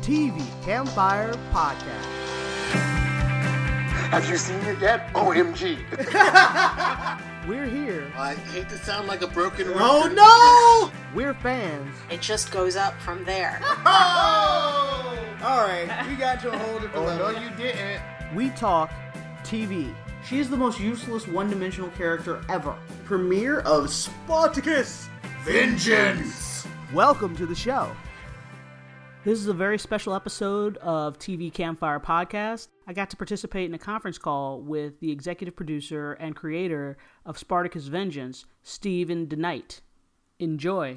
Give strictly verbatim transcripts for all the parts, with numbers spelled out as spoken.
T V Campfire Podcast. Have you seen it yet? O M G. We're here. I hate to sound like a broken record. Oh no! We're fans. It just goes up from there. Oh! Alright, we got you a hold of the Oh, level. no, you didn't. We talk T V. She is the most useless one-dimensional character ever. Premiere of Spartacus Vengeance! Welcome to the show. This is a very special episode of T V Campfire Podcast. I got to participate in a conference call with the executive producer and creator of Spartacus Vengeance, Steven DeKnight. Enjoy.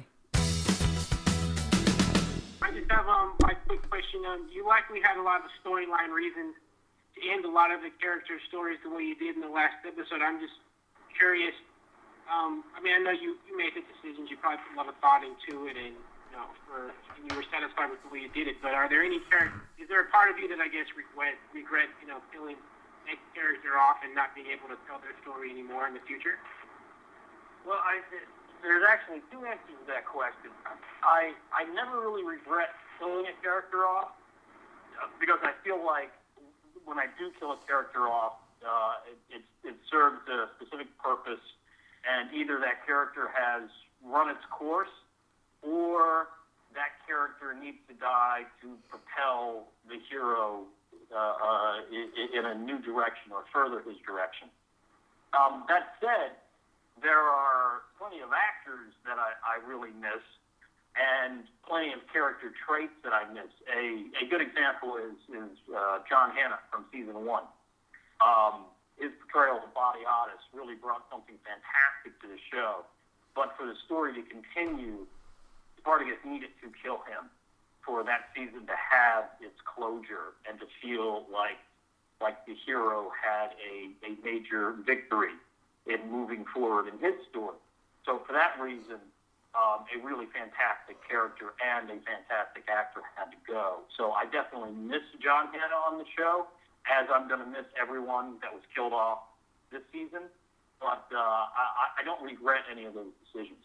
I just have um, a quick question. Um, you likely had a lot of storyline reasons to end a lot of the character stories the way you did in the last episode. I'm just curious. Um, I mean, I know you, you made the decisions. You probably put a lot of thought into it, and you know, for and you were satisfied with the way you did it. But are there any characters? Is there a part of you that I guess regret regret you know killing that character off and not being able to tell their story anymore in the future? Well, I there's actually two answers to that question. I I never really regret killing a character off uh, because I feel like when I do kill a character off, uh, it, it it serves a specific purpose, and either that character has run its course, or that character needs to die to propel the hero uh, uh, in, in a new direction or further his direction. Um, that said, there are plenty of actors that I, I really miss, and plenty of character traits that I miss. A, a good example is, is uh, John Hannah from season one. Um, his portrayal of Body Otis really brought something fantastic to the show, but for the story to continue, Spartacus needed to kill him for that season to have its closure and to feel like like the hero had a, a major victory in moving forward in his story. So for that reason, um, a really fantastic character and a fantastic actor had to go. So I definitely miss John Hannah on the show, as I'm going to miss everyone that was killed off this season. But uh, I, I don't regret any of those decisions.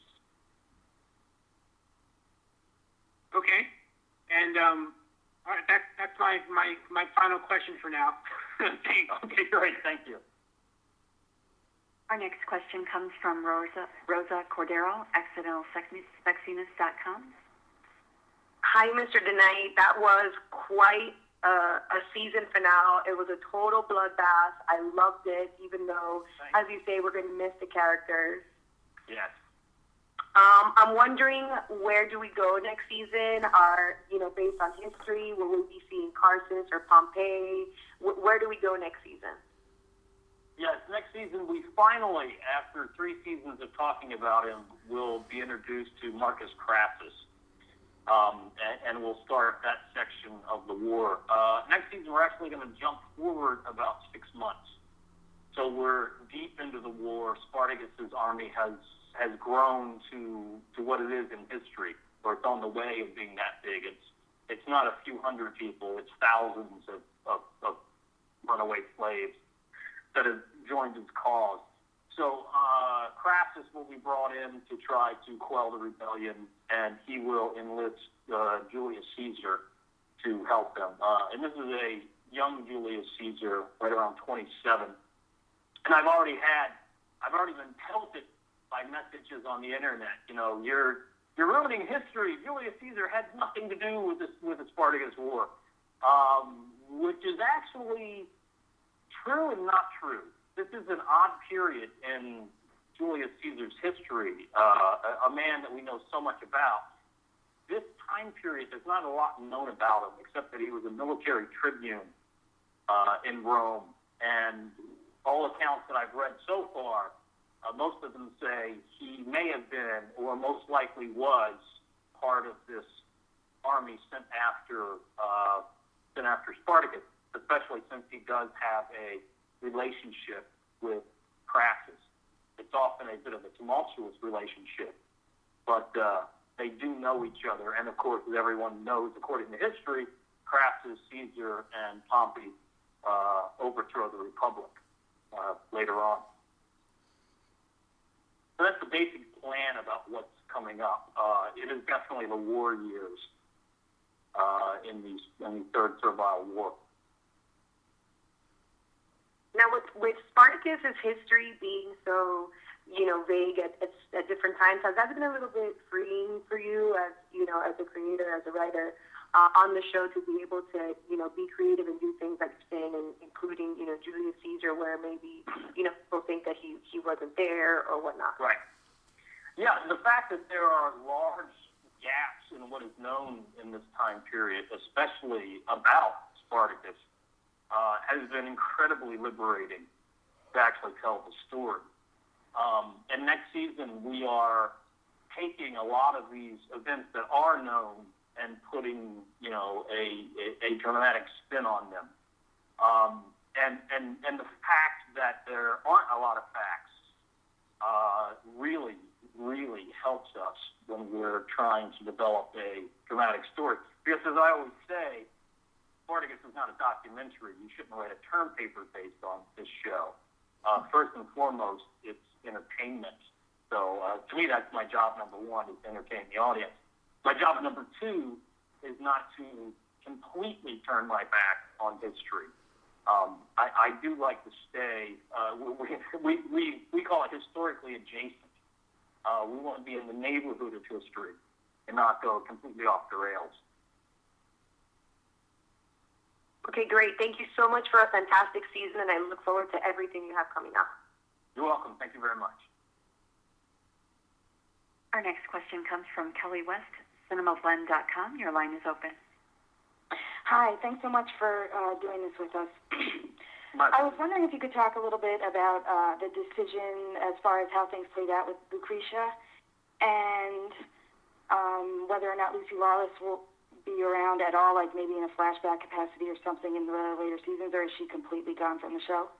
Okay, and um, all right, that's that's my, my, my final question for now. Okay, great, thank you. Our next question comes from Rosa Rosa Cordero, accidental sexiness dot com. Hi, Mister DeKnight. That was quite a, a season finale. It was a total bloodbath. I loved it, even though, Thanks. as you say, we're going to miss the characters. Yes. Um, I'm wondering, where do we go next season? Are, you know, based on history, will we be seeing Carsus or Pompeii? W- where do we go next season? Yes, next season we finally, after three seasons of talking about him, will be introduced to Marcus Crassus. Um, and, and we'll start that section of the war. Uh, next season we're actually going to jump forward about six months. So we're deep into the war. Spartacus's army has has grown to to what it is in history, or it's on the way of being that big. It's it's not a few hundred people, it's thousands of, of, of runaway slaves that have joined his cause. So uh, Crassus will be brought in to try to quell the rebellion, and he will enlist uh, Julius Caesar to help them. Uh, and this is a young Julius Caesar, right around twenty-seven. And I've already had, I've already been pelted by messages on the internet. You know, you're you're ruining history. Julius Caesar had nothing to do with this with the Spartacus War, um, which is actually true and not true. This is an odd period in Julius Caesar's history. Uh, a, a man that we know so much about. This time period, there's not a lot known about him except that he was a military tribune uh, in Rome, and all accounts that I've read so far, Uh, most of them say he may have been, or most likely was, part of this army sent after uh, sent after Spartacus, especially since he does have a relationship with Crassus. It's often a bit of a tumultuous relationship, but uh, they do know each other. And of course, as everyone knows, according to history, Crassus, Caesar, and Pompey uh, overthrow the Republic uh, later on. So that's the basic plan about what's coming up. Uh, it is definitely the war years. Uh, in the in the Third Servile War. Now, with, with Spartacus's history being so, you know, vague at, at, at different times, has that been a little bit freeing for you as, you know, as a creator, as a writer, uh, on the show to be able to, you know, be creative and do things like you're saying, and including, you know, Julius Caesar, where maybe, you know, people think that he, he wasn't there or whatnot? Right. Yeah, the fact that there are large gaps in what is known in this time period, especially about Spartacus, Uh, has been incredibly liberating to actually tell the story. Um, and next season, we are taking a lot of these events that are known and putting, you know, a, a, a dramatic spin on them. Um, and, and, and the fact that there aren't a lot of facts uh, really, really helps us when we're trying to develop a dramatic story. Because as I always say, Spartacus is not a documentary. You shouldn't write a term paper based on this show. Uh, first and foremost, it's entertainment. So uh, to me, that's my job number one, is to entertain the audience. My job number two is not to completely turn my back on history. Um, I, I do like to stay, uh, we, we, we, we call it historically adjacent. Uh, we want to be in the neighborhood of history and not go completely off the rails. Okay, great. Thank you so much for a fantastic season, and I look forward to everything you have coming up. You're welcome. Thank you very much. Our next question comes from Kelly West, cinema blend dot com. Your line is open. Hi. Thanks so much for uh, doing this with us. I was wondering if you could talk a little bit about uh, the decision as far as how things played out with Lucretia, and um, whether or not Lucy Lawless will be around at all, like maybe in a flashback capacity or something in the later seasons, or is she completely gone from the show?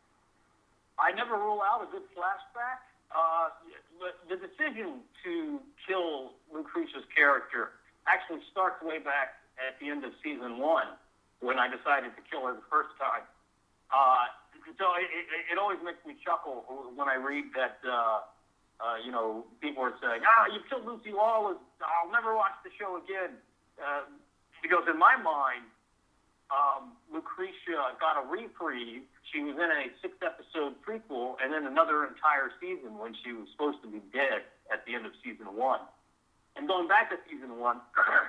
I never rule out a good flashback. Uh, the decision to kill Lucretia's character actually starts way back at the end of season one, when I decided to kill her the first time. Uh, so it, it, it always makes me chuckle when I read that, uh, uh, you know, people are saying, ah, you killed Lucy Lawless, I'll never watch the show again. Uh, because in my mind, um, Lucretia got a reprieve. She was in a six-episode prequel and then another entire season when she was supposed to be dead at the end of season one. And going back to season one,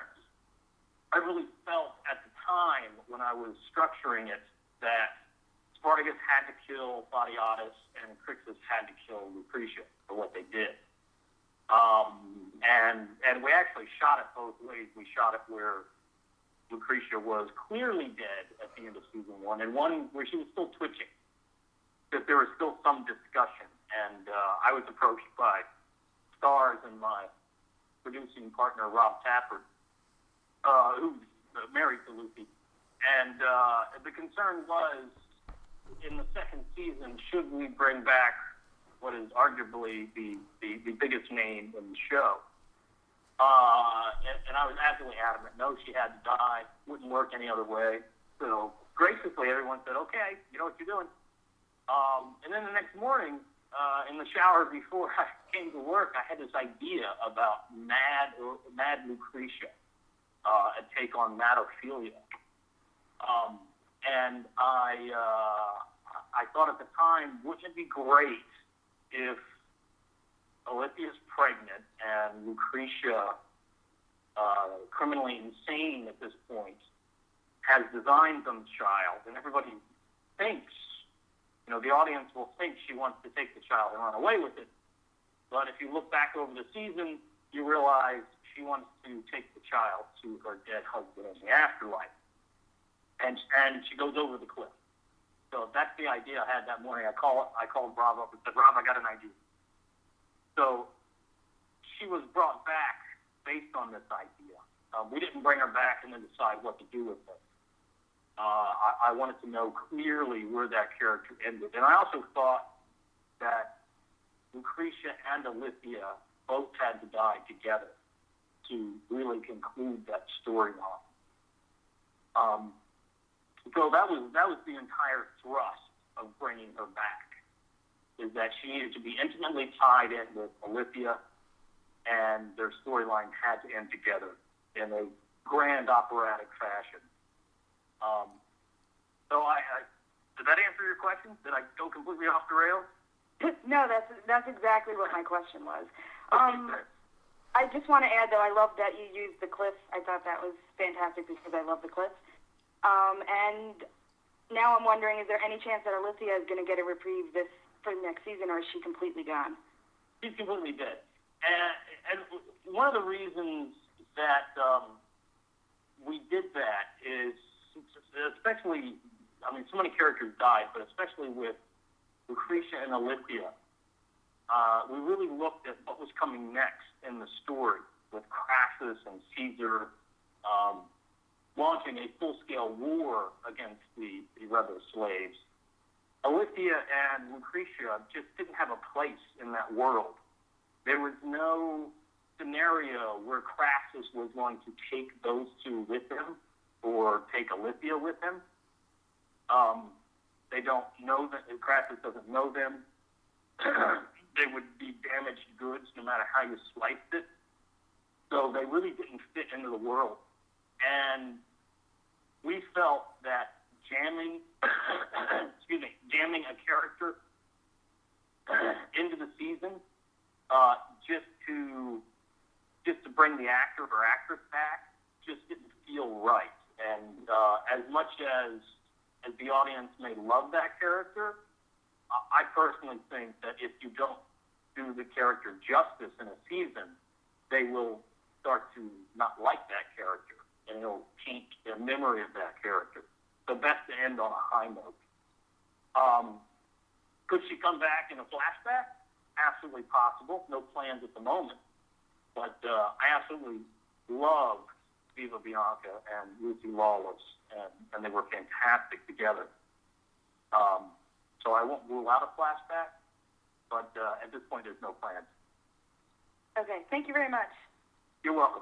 I really felt at the time when I was structuring it that Spartacus had to kill Claudius and Crixus had to kill Lucretia for what they did. Um, and and we actually shot it both ways. We shot it where Lucretia was clearly dead at the end of season one, and one where she was still twitching, that there was still some discussion. And uh, I was approached by Stars and my producing partner, Rob Tappert, uh, who's married to Lucy. And uh, the concern was, in the second season, should we bring back what is arguably the, the, the biggest name in the show? Uh, and, and I was absolutely adamant. No, she had to die. Wouldn't work any other way. So graciously, everyone said, okay, you know what you're doing. Um, and then the next morning, uh, in the shower before I came to work, I had this idea about Mad, Mad Lucretia, uh, a take on Mad Ophelia. Um, and I, uh, I thought at the time, wouldn't it be great if Olympia is pregnant and Lucretia, uh, criminally insane at this point, has designed some child, and everybody thinks, you know, the audience will think she wants to take the child and run away with it. But if you look back over the season, you realize she wants to take the child to her dead husband in the afterlife. And and she goes over the cliff. So that's the idea I had that morning. I call I called Rob up and said, Rob, I got an idea. So she was brought back based on this idea. Um, we didn't bring her back and then decide what to do with her. Uh, I, I wanted to know clearly where that character ended. And I also thought that Lucretia and Olympia both had to die together to really conclude that storyline. Um, so that was that was the entire thrust of bringing her back, is that she needed to be intimately tied in with Olympia, and their storyline had to end together in a grand operatic fashion. Um, so I, I did that answer your question? Did I go completely off the rails? No, that's that's exactly what my question was. Um, I just want to add, though, I love that you used the cliff. I thought that was fantastic because I love the cliff. Um, and now I'm wondering, is there any chance that Alicia is going to get a reprieve this for the next season, or is she completely gone? She's completely dead. And, and one of the reasons that um, we did that is, especially, I mean, so many characters died, but especially with Lucretia and Alicia, uh, we really looked at what was coming next in the story with Crassus and Caesar um, launching a full-scale war against the, the rebel slaves. Alicia and Lucretia just didn't have a place in that world. There was no scenario where Crassus was going to take those two with him or take Alicia with him. Um, they don't know that Crassus doesn't know them. They would be damaged goods no matter how you sliced it. So they really didn't fit into the world. And we felt that jamming, excuse me, jamming a character into the season uh, just to just to bring the actor or actress back just didn't feel right. And uh, as much as as the audience may love that character, I personally think that if you don't do the character justice in a season, they will start to not like that character, and it'll taint their memory of that character. So best to end on a high note. Um, could she come back in a flashback? Absolutely possible. No plans at the moment. But uh, I absolutely love Viva Bianca and Lucy Lawless, and, and they were fantastic together. Um, so I won't rule out a flashback, but uh, at this point, there's no plans. Okay, thank you very much. You're welcome.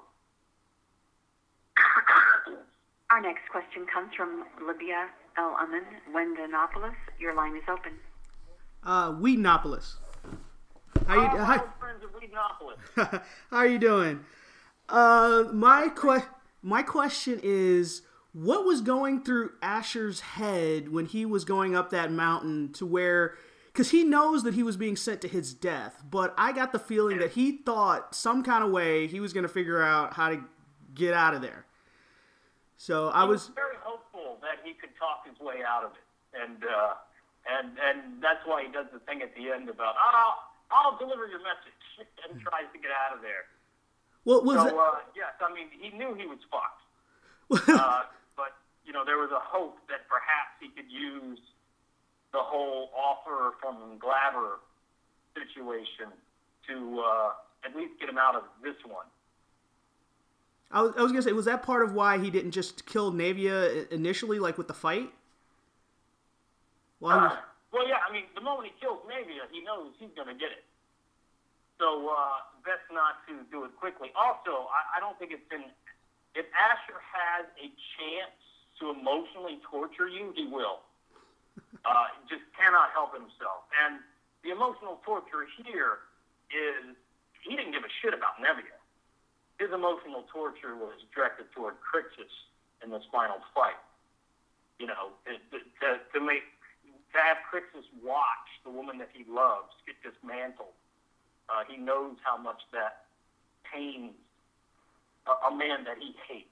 Our next question comes from Libya El Amin, Wendanopolis. Your line is open. Uh, Whedonopolis. How you, oh, hi. friends of Whedonopolis. How are you doing? Uh, my que- my question is, what was going through Asher's head when he was going up that mountain to where, because he knows that he was being sent to his death, but I got the feeling that he thought some kind of way he was going to figure out how to get out of there. So I was, was very hopeful that he could talk his way out of it, and uh, and and that's why he does the thing at the end about, oh, I'll deliver your message, and tries to get out of there. Well, was so it, uh, yes, I mean he knew he was fucked, uh, but you know there was a hope that perhaps he could use the whole offer from Glaber situation to uh, at least get him out of this one. I was, I was gonna say, was that part of why he didn't just kill Naevia initially, like with the fight? Well, uh, was... well, yeah. I mean, the moment he kills Naevia, he knows he's gonna get it. So uh, best not to do it quickly. Also, I, I don't think it's been. If Asher has a chance to emotionally torture you, he will. Uh, just cannot help himself. And the emotional torture here is he didn't give a shit about Naevia. His emotional torture was directed toward Crixus in this final fight. You know, to, to, to make to have Crixus watch the woman that he loves get dismantled. Uh, he knows how much that pains a, a man that he hates.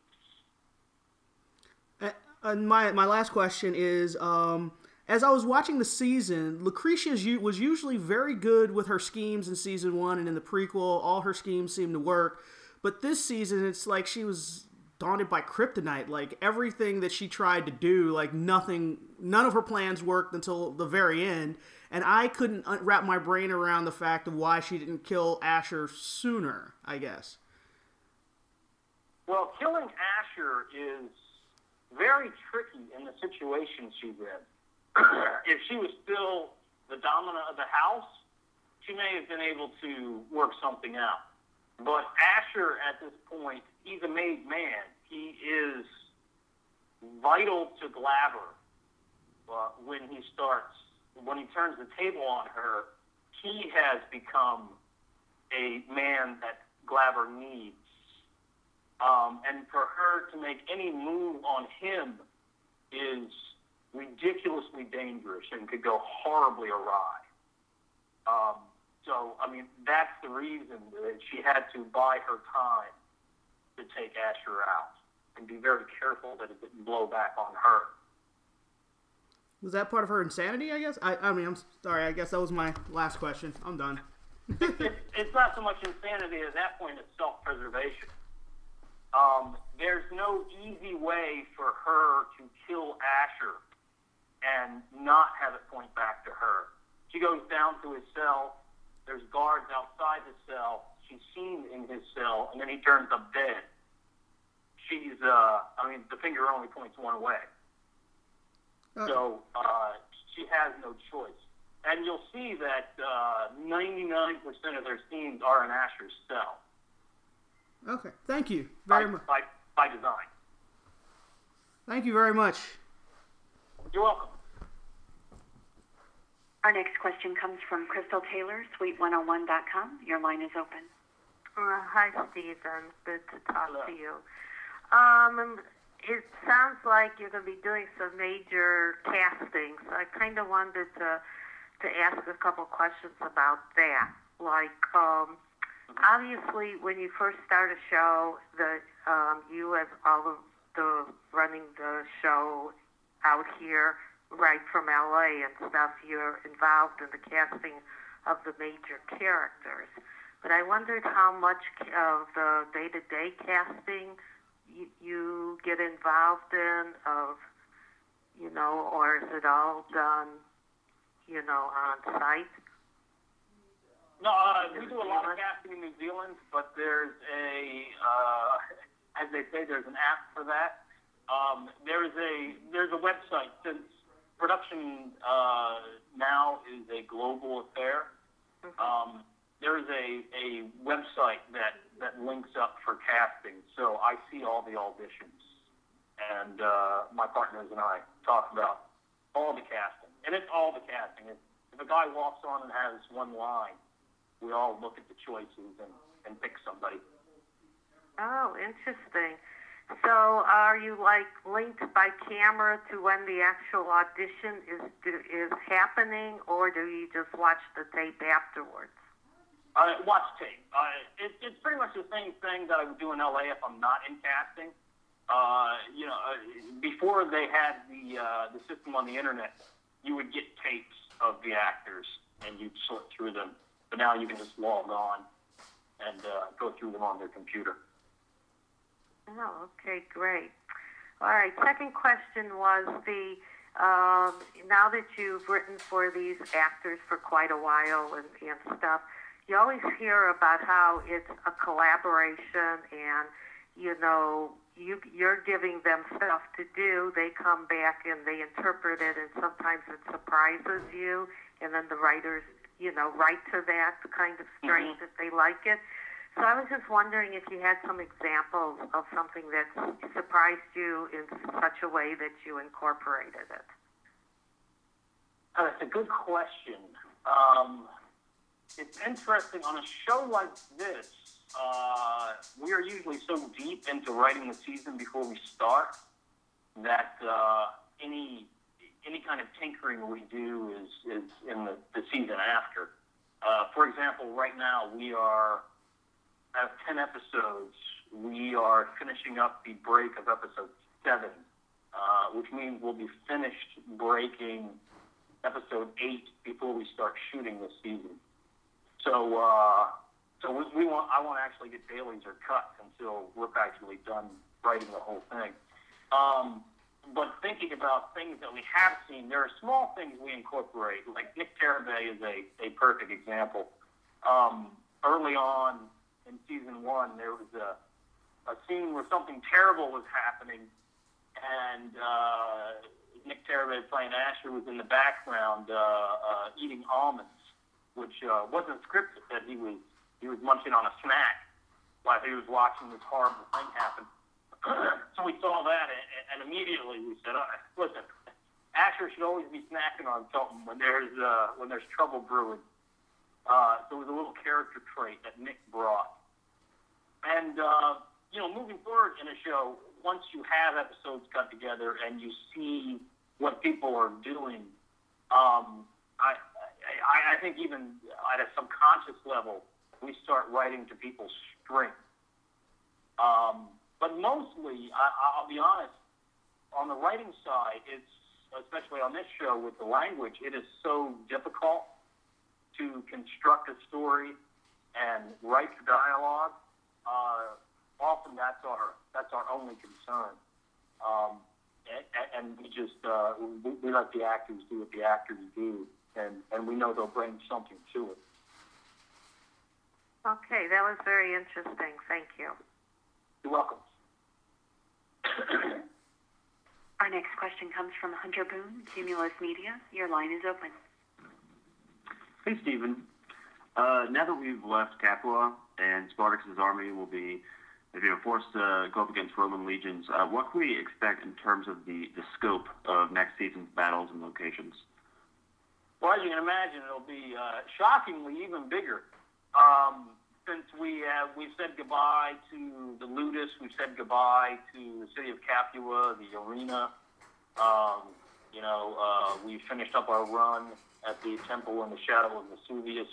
And my my last question is, um, as I was watching the season, Lucretia was usually very good with her schemes in season one, and in the prequel, all her schemes seemed to work. But this season, it's like she was daunted by kryptonite. Like, everything that she tried to do, like, nothing, none of her plans worked until the very end. And I couldn't wrap my brain around the fact of why she didn't kill Asher sooner, I guess. Well, killing Asher is very tricky in the situation she's in. If she was still the dominant of the house, she may have been able to work something out. But Asher, at this point, he's a made man. He is vital to Glaber uh, when he starts, when he turns the table on her. He has become a man that Glaber needs. Um, and for her to make any move on him is ridiculously dangerous and could go horribly awry. Um, so, I mean, that's the reason that she had to buy her time to take Asher out and be very careful that it didn't blow back on her. Was that part of her insanity, I guess? I, I mean, I'm sorry, I guess that was my last question. I'm done. it, it's not so much insanity at that point, it's self-preservation. Um, there's no easy way for her to kill Asher and not have it point back to her. She goes down to his cell. There's guards outside the cell. She's seen in his cell, and then he turns up dead. She's, uh, I mean, the finger only points one way. Uh, so uh, she has no choice. And you'll see that uh, ninety-nine percent of their scenes are in Asher's cell. Okay, thank you very by, much. By, by design. Thank you very much. You're welcome. Our next question comes from Crystal Taylor, Suite one oh one dot com. Your line is open. Uh, hi, Stephen. Good to talk Hello. to you. Um, it sounds like you're going to be doing some major casting, so I kind of wanted to to ask a couple questions about that. Like, um, obviously, when you first start a show, the um, you as all of the running the show out here, right from L A and stuff, you're involved in the casting of the major characters. But I wondered how much of the day-to-day casting you, you get involved in, of, you know, or is it all done, you know, on site? No, uh, we do a lot of casting in New Zealand, but there's a, uh, as they say, there's an app for that. Um, there's a there's a website. Since production uh, now is a global affair, mm-hmm. um, there's a, a website that, that links up for casting. So I see all the auditions, and uh, my partners and I talk about all the casting. And it's all the casting. If, if a guy walks on and has one line, we all look at the choices and, and pick somebody. Oh, interesting. So are you, like, linked by camera to when the actual audition is is happening, or do you just watch the tape afterwards? Uh, watch tape. Uh, it, it's pretty much the same thing that I would do in L A if I'm not in casting. Uh, you know, uh, before they had the uh, the system on the internet, you would get tapes of the actors, and you'd sort through them. But now you can just log on and uh, go through them on their computer. Oh, okay, great. All right, second question was the, um, now that you've written for these actors for quite a while and, and stuff, you always hear about how it's a collaboration and, you know, you, you're giving them stuff to do, they come back and they interpret it, and sometimes it surprises you, and then the writers, you know, write to that kind of strength mm-hmm. if they like it. So I was just wondering if you had some examples of something that surprised you in such a way that you incorporated it. Uh, that's a good question. Um, it's interesting. On a show like this, uh, we are usually so deep into writing the season before we start that uh, any any kind of tinkering we do is, is in the, the season after. Uh, for example, right now we are... out of ten episodes, we are finishing up the break of episode seven, uh, which means we'll be finished breaking episode eight before we start shooting this season. So, uh, so we, we want I won't actually get dailies or cuts until we're actually done writing the whole thing. Um, but thinking about things that we have seen, there are small things we incorporate. Like Nick Tarabay is a, a perfect example. Um, early on, in season one, there was a, a scene where something terrible was happening, and uh, Nick Tarabay playing Asher was in the background uh, uh, eating almonds, which uh, wasn't scripted. That he was he was munching on a snack while he was watching this horrible thing happen. So we saw that, and, and immediately we said, right, "Listen, Asher should always be snacking on something when there's uh, when there's trouble brewing." Uh, so it was a little character trait that Nick brought. And uh, you know, moving forward in a show, once you have episodes cut together and you see what people are doing, um, I, I, I think even at a subconscious level, we start writing to people's strength. Um, but mostly, I, I'll be honest, on the writing side, it's, especially on this show with the language, it is so difficult to construct a story and write the dialogue. Uh, often that's our that's our only concern, um, and, and we just uh, we, we let the actors do what the actors do, and, and we know they'll bring something to it. Okay, that was very interesting. Thank you. You're welcome. Our next question comes from Hunter Boone, Cumulus Media. Your line is open. Hey, Stephen. Uh, now that we've left Capua and Spartacus' army will be you know, forced to go up against Roman legions, uh, what can we expect in terms of the, the scope of next season's battles and locations? Well, as you can imagine, it'll be uh, shockingly even bigger. Um, since we have, we've said goodbye to the Ludus, we've said goodbye to the city of Capua, the arena. Um, you know, uh, we finished up our run at the temple in the shadow of Vesuvius.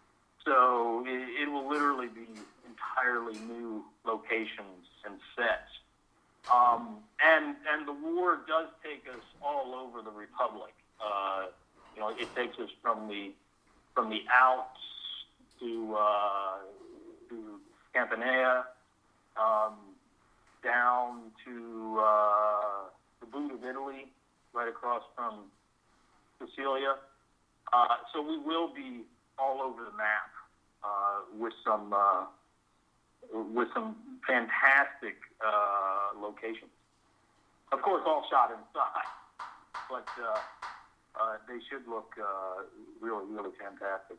So it, it will literally be entirely new locations and sets. Um, and and the war does take us all over the Republic. Uh, you know, it takes us from the from the Alps to uh, to Campania, um, down to uh, the boot of Italy, right across from Sicilia. Uh, so we will be all over the map uh, with some uh, with some fantastic uh, locations. Of course, all shot inside, but uh, uh, they should look uh, really, really fantastic.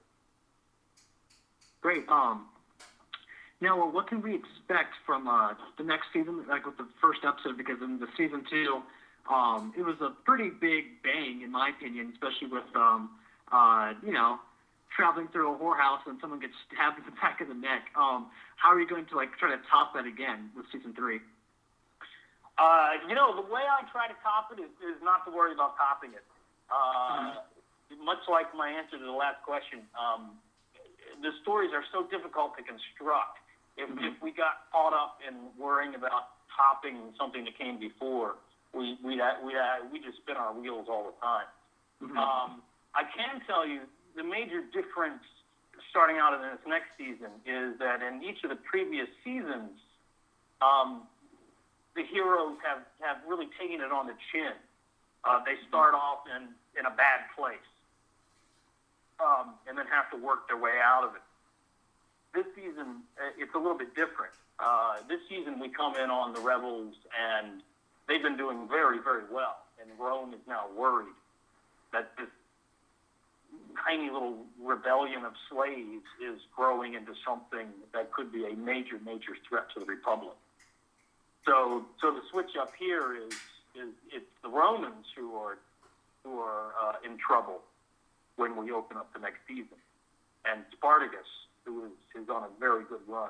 Great. Um, now, well, what can we expect from uh, the next season, like with the first episode? Because in the season two, um, it was a pretty big bang, in my opinion, especially with, um, uh, you know, traveling through a whorehouse and someone gets stabbed in the back of the neck. Um, how are you going to, like, try to top that again with season three? Uh, you know, the way I try to top it is, is not to worry about topping it. Uh, mm-hmm. Much like my answer to the last question, um, the stories are so difficult to construct. If, mm-hmm. if we got caught up in worrying about topping something that came before, we we we we just spin our wheels all the time. Mm-hmm. Um, I can tell you the major difference starting out in this next season is that in each of the previous seasons, um, the heroes have, have really taken it on the chin. Uh, they start off in, in a bad place um, and then have to work their way out of it. This season, it's a little bit different. Uh, this season, we come in on the rebels, and they've been doing very, very well. And Rome is now worried that this tiny little rebellion of slaves is growing into something that could be a major, major threat to the Republic. So, so the switch up here is, is it's the Romans who are who are uh, in trouble when we open up the next season, and Spartacus, who is, is on a very good run.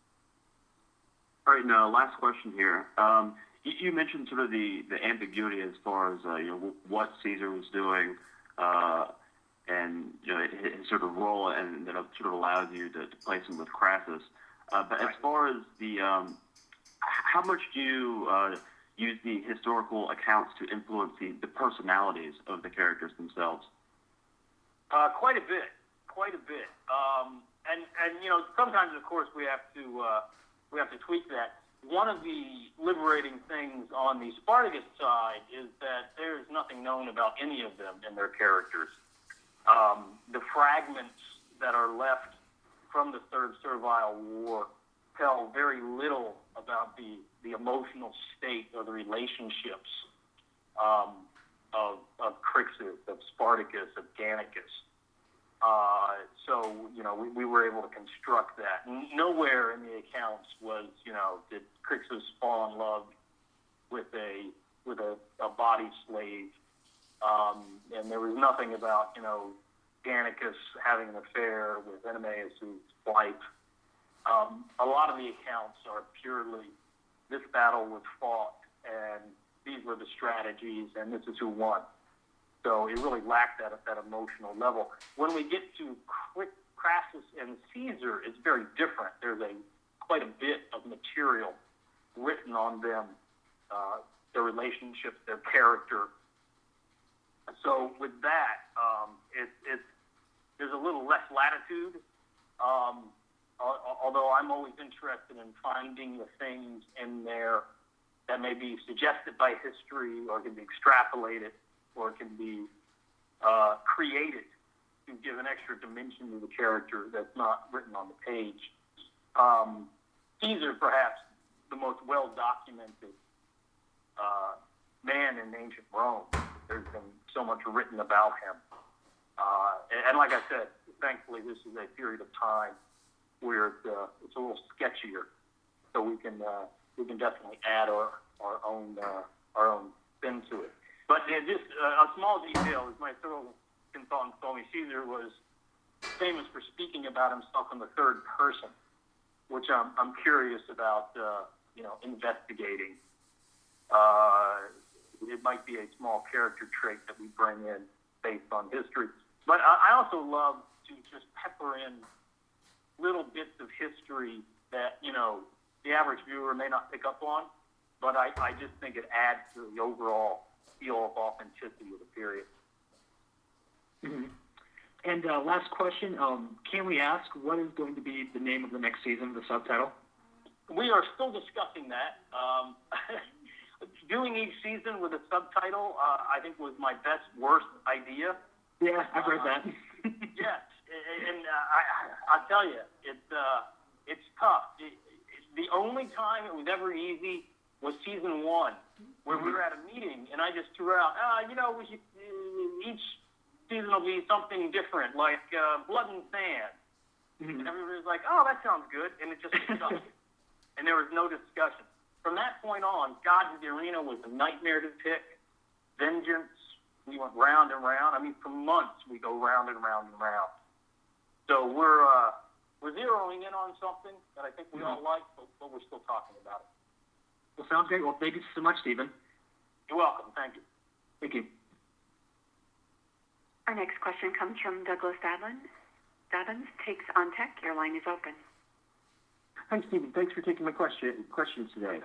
All right, now last question here. Um, you, you mentioned sort of the, the ambiguity as far as uh, you know what Caesar was doing, uh, and you know his sort of role, and that sort of allows you to, to place him with Crassus. Uh, but right. As far as the um, how much do you uh, use the historical accounts to influence the, the personalities of the characters themselves? Uh, quite a bit, quite a bit. Um, and, and, you know, sometimes, of course, we have to uh, we have to tweak that. One of the liberating things on the Spartacus side is that there's nothing known about any of them and their characters. Um, the fragments that are left from the Third Servile War tell very little about the, the emotional state or the relationships um, of, of Crixus, of Spartacus, of Gannicus. Uh, so, you know, we, we were able to construct that. Nowhere in the accounts was, you know, did Crixus fall in love with a with a, a body slave. Um, and there was nothing about, you know, Gannicus having an affair with Enemaus' wife. Um, a lot of the accounts are purely this battle was fought, and these were the strategies, and this is who won. So it really lacked that at that emotional level. When we get to Crassus and Caesar, it's very different. There's a quite a bit of material written on them, uh, their relationships, their character. So with that, um, it, it's there's a little less latitude. Um, although I'm always interested in finding the things in there that may be suggested by history, or can be extrapolated, or can be uh, created to give an extra dimension to the character that's not written on the page. Um, Caesar, perhaps the most well-documented uh, man in ancient Rome. There's been so much written about him. Uh, and, and like I said, thankfully this is a period of time where it's, uh, it's a little sketchier, so we can uh, we can definitely add our our own uh, our own spin to it. But uh, just uh, a small detail is my historical consultant told me Caesar was famous for speaking about himself in the third person, which I'm I'm curious about. Uh, you know, investigating. Uh, it might be a small character trait that we bring in based on history. But I, I also love to just pepper in little bits of history that, you know, the average viewer may not pick up on, but I, I just think it adds to the overall feel of authenticity of the period. Mm-hmm. And uh, last question, um, can we ask what is going to be the name of the next season, the subtitle? We are still discussing that. Um, doing each season with a subtitle, uh, I think, was my best, worst idea. Yeah, I've read uh, that. Yes, and uh, I, I'll tell you, it's uh, it's tough. It, it, the only time it was ever easy was season one, where we were at a meeting, and I just threw out, uh, you know, we should, uh, each season will be something different, like uh, Blood and Sand. Mm-hmm. And everybody was like, oh, that sounds good, and it just stuck. And there was no discussion. From that point on, Gods of the Arena was a nightmare to pick. Vengeance, we went round and round. I mean, for months we go round and round and round. So we're uh, we're zeroing in on something that I think we all like, but, but we're still talking about it. Well, sounds great. Well, thank you so much, Stephen. You're welcome. Thank you. Thank you. Our next question comes from Douglas Dadlin. Dadlin takes on tech. Your line is open. Hi, Stephen. Thanks for taking my question questions today.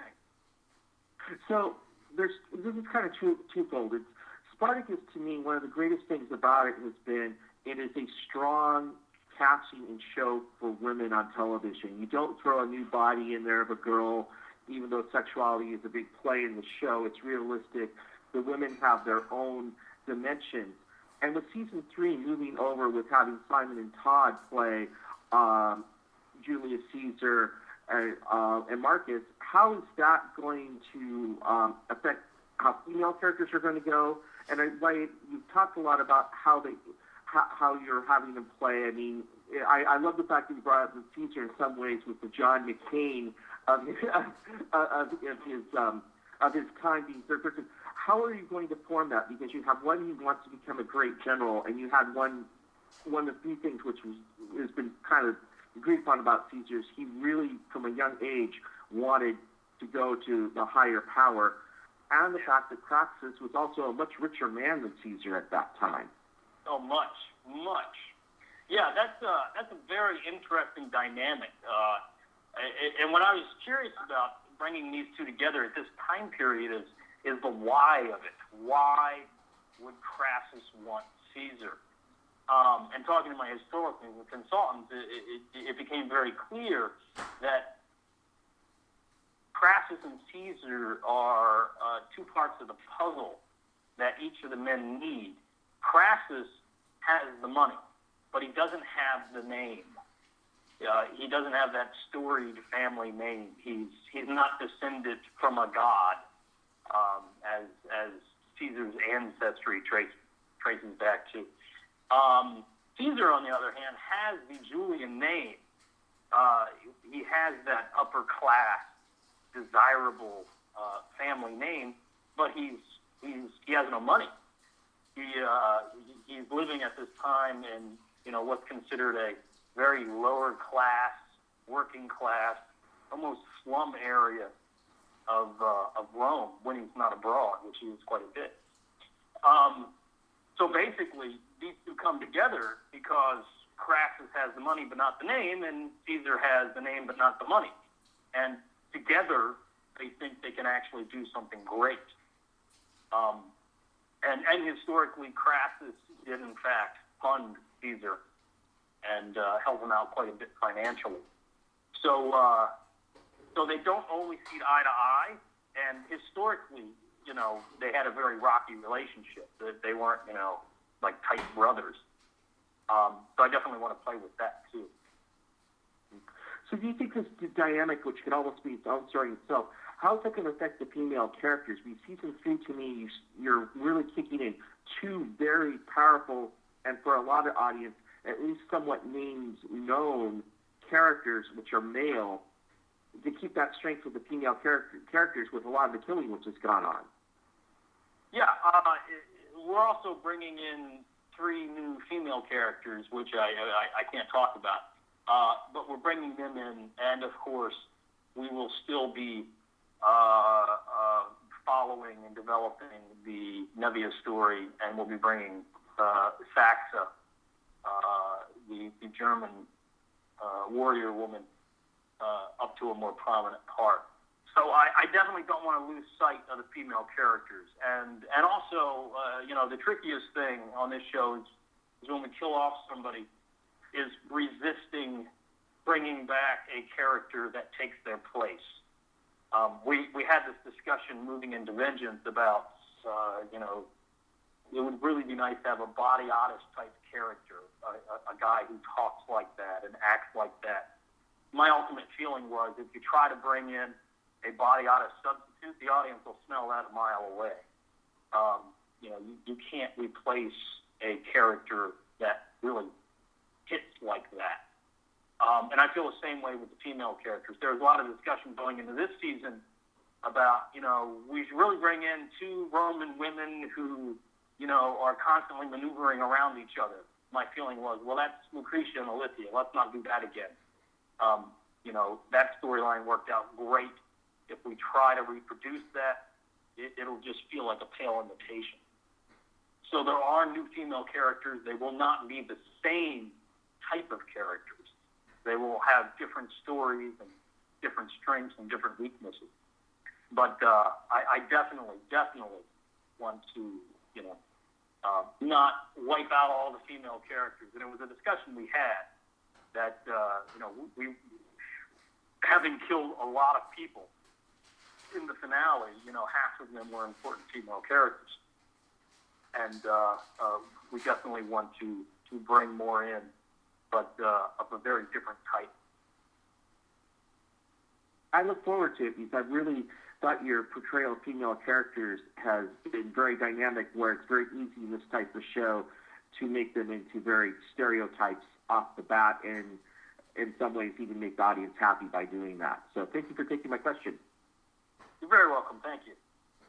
So there's this is kind of two, twofold. It's, Spartacus, to me, one of the greatest things about it has been it is a strong casting and show for women on television. You don't throw a new body in there of a girl, even though sexuality is a big play in the show. It's realistic. The women have their own dimensions. And with season three moving over with having Simon and Todd play um, Julius Caesar and, uh, and Marcus, how is that going to um, affect how female characters are going to go? And I, like, you've talked a lot about how they, how, how you're having them play. I mean, I, I love the fact that you brought up the Caesar in some ways with the John McCain of his, of, of his um, of his time being third person. How are you going to form that? Because you have one who wants to become a great general, and you had one one of the few things which was has been kind of agreed upon about Caesar is he really, from a young age, wanted to go to the higher power, and the fact that Crassus was also a much richer man than Caesar at that time. Oh, much, much. Yeah, that's a, that's a very interesting dynamic. Uh, and what I was curious about bringing these two together at this time period is is the why of it. Why would Crassus want Caesar? Um, and talking to my historical consultants, it, it, it became very clear that Crassus and Caesar are uh, two parts of the puzzle that each of the men need. Crassus has the money, but he doesn't have the name. Uh, he doesn't have that storied family name. He's he's not descended from a god, um, as as Caesar's ancestry trace, traces back to. Um, Caesar, on the other hand, has the Julian name. Uh, he has that upper class, desirable uh, family name, but he's he's he has no money. He uh, he's living at this time in you know what's considered a very lower class, working class, almost slum area of uh, of Rome when he's not abroad, which he is quite a bit. Um, so basically, these two come together because Crassus has the money but not the name, and Caesar has the name but not the money. And together, they think they can actually do something great. Um, and, and historically, Crassus did, in fact, fund Caesar and uh, help him out quite a bit financially. So, uh, so they don't always see eye to eye, and historically, you know, they had a very rocky relationship. They weren't, you know, like tight brothers. Um, so I definitely want to play with that too. So do you think this dynamic, which could almost be its own story itself, how is that going to affect the female characters? Because season three, to me, you're really kicking in two very powerful, and for a lot of audience, at least somewhat names known characters, which are male, to keep that strength with the female character, characters with a lot of the killing which has gone on. Yeah, uh, we're also bringing in three new female characters, which I I, I can't talk about, uh, but we're bringing them in, and of course, we will still be uh, uh, following and developing the Nevia story, and we'll be bringing uh, Saxa, uh, the, the German uh, warrior woman, uh, up to a more prominent part. So I, I definitely don't want to lose sight of the female characters. And and also, uh, you know, the trickiest thing on this show is, is when we kill off somebody, is resisting bringing back a character that takes their place. Um, we, we had this discussion moving into Vengeance about, uh, you know, it would really be nice to have a body artist type character, a, a, a guy who talks like that and acts like that. My ultimate feeling was if you try to bring in a body artist substitute, the audience will smell that a mile away. Um, you know, you, you can't replace a character that really hits like that. Um, and I feel the same way with the female characters. There's a lot of discussion going into this season about, you know, we should really bring in two Roman women who, you know, are constantly maneuvering around each other. My feeling was, well, that's Lucretia and Alithea. Let's not do that again. Um, you know, that storyline worked out great. If we try to reproduce that, it, it'll just feel like a pale imitation. So there are new female characters. They will not be the same type of characters. They will have different stories and different strengths and different weaknesses. But uh, I, I definitely, definitely want to, you know, uh, not wipe out all the female characters. And it was a discussion we had that, uh, you know, we, having killed a lot of people in the finale, you know, half of them were important female characters. And uh, uh, we definitely want to, to bring more in, but uh, of a very different type. I look forward to it because I really thought your portrayal of female characters has been very dynamic, where it's very easy in this type of show to make them into very stereotypes off the bat, and in some ways even make the audience happy by doing that. So thank you for taking my question. You're very welcome. Thank you.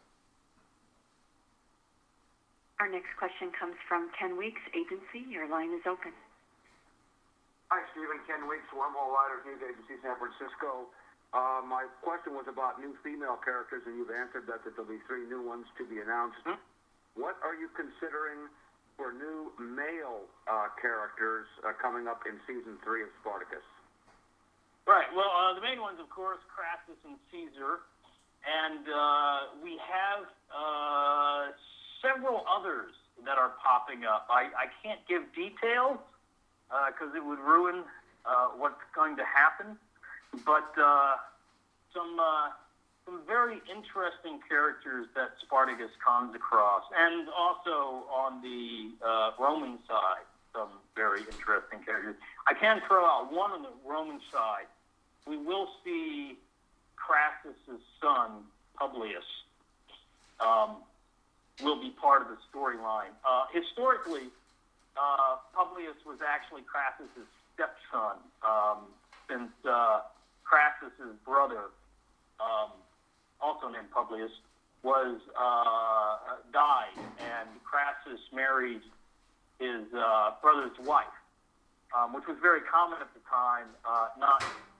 Our next question comes from Ken Weeks, Agency. Your line is open. Hi, Stephen. Ken Weeks, Wormhole Riders News Agency, San Francisco. Uh, my question was about new female characters, and you've answered that, that there'll be three new ones to be announced. Mm-hmm. What are you considering for new male uh, characters uh, coming up in season three of Spartacus? Right. Well, uh, the main ones, of course, Crassus and Caesar. And uh, we have uh, several others that are popping up. I, I can't give details because uh, it would ruin uh, what's going to happen. But uh, some uh, some very interesting characters that Spartacus comes across. And also on the uh, Roman side, some very interesting characters. I can throw out one on the Roman side. We will see Crassus' son, Publius, um, will be part of the storyline. Uh, historically, uh, Publius was actually Crassus' stepson, um, since uh, Crassus' brother, um, also named Publius, was uh, died, and Crassus married his uh, brother's wife, um, which was very common at the time, uh, not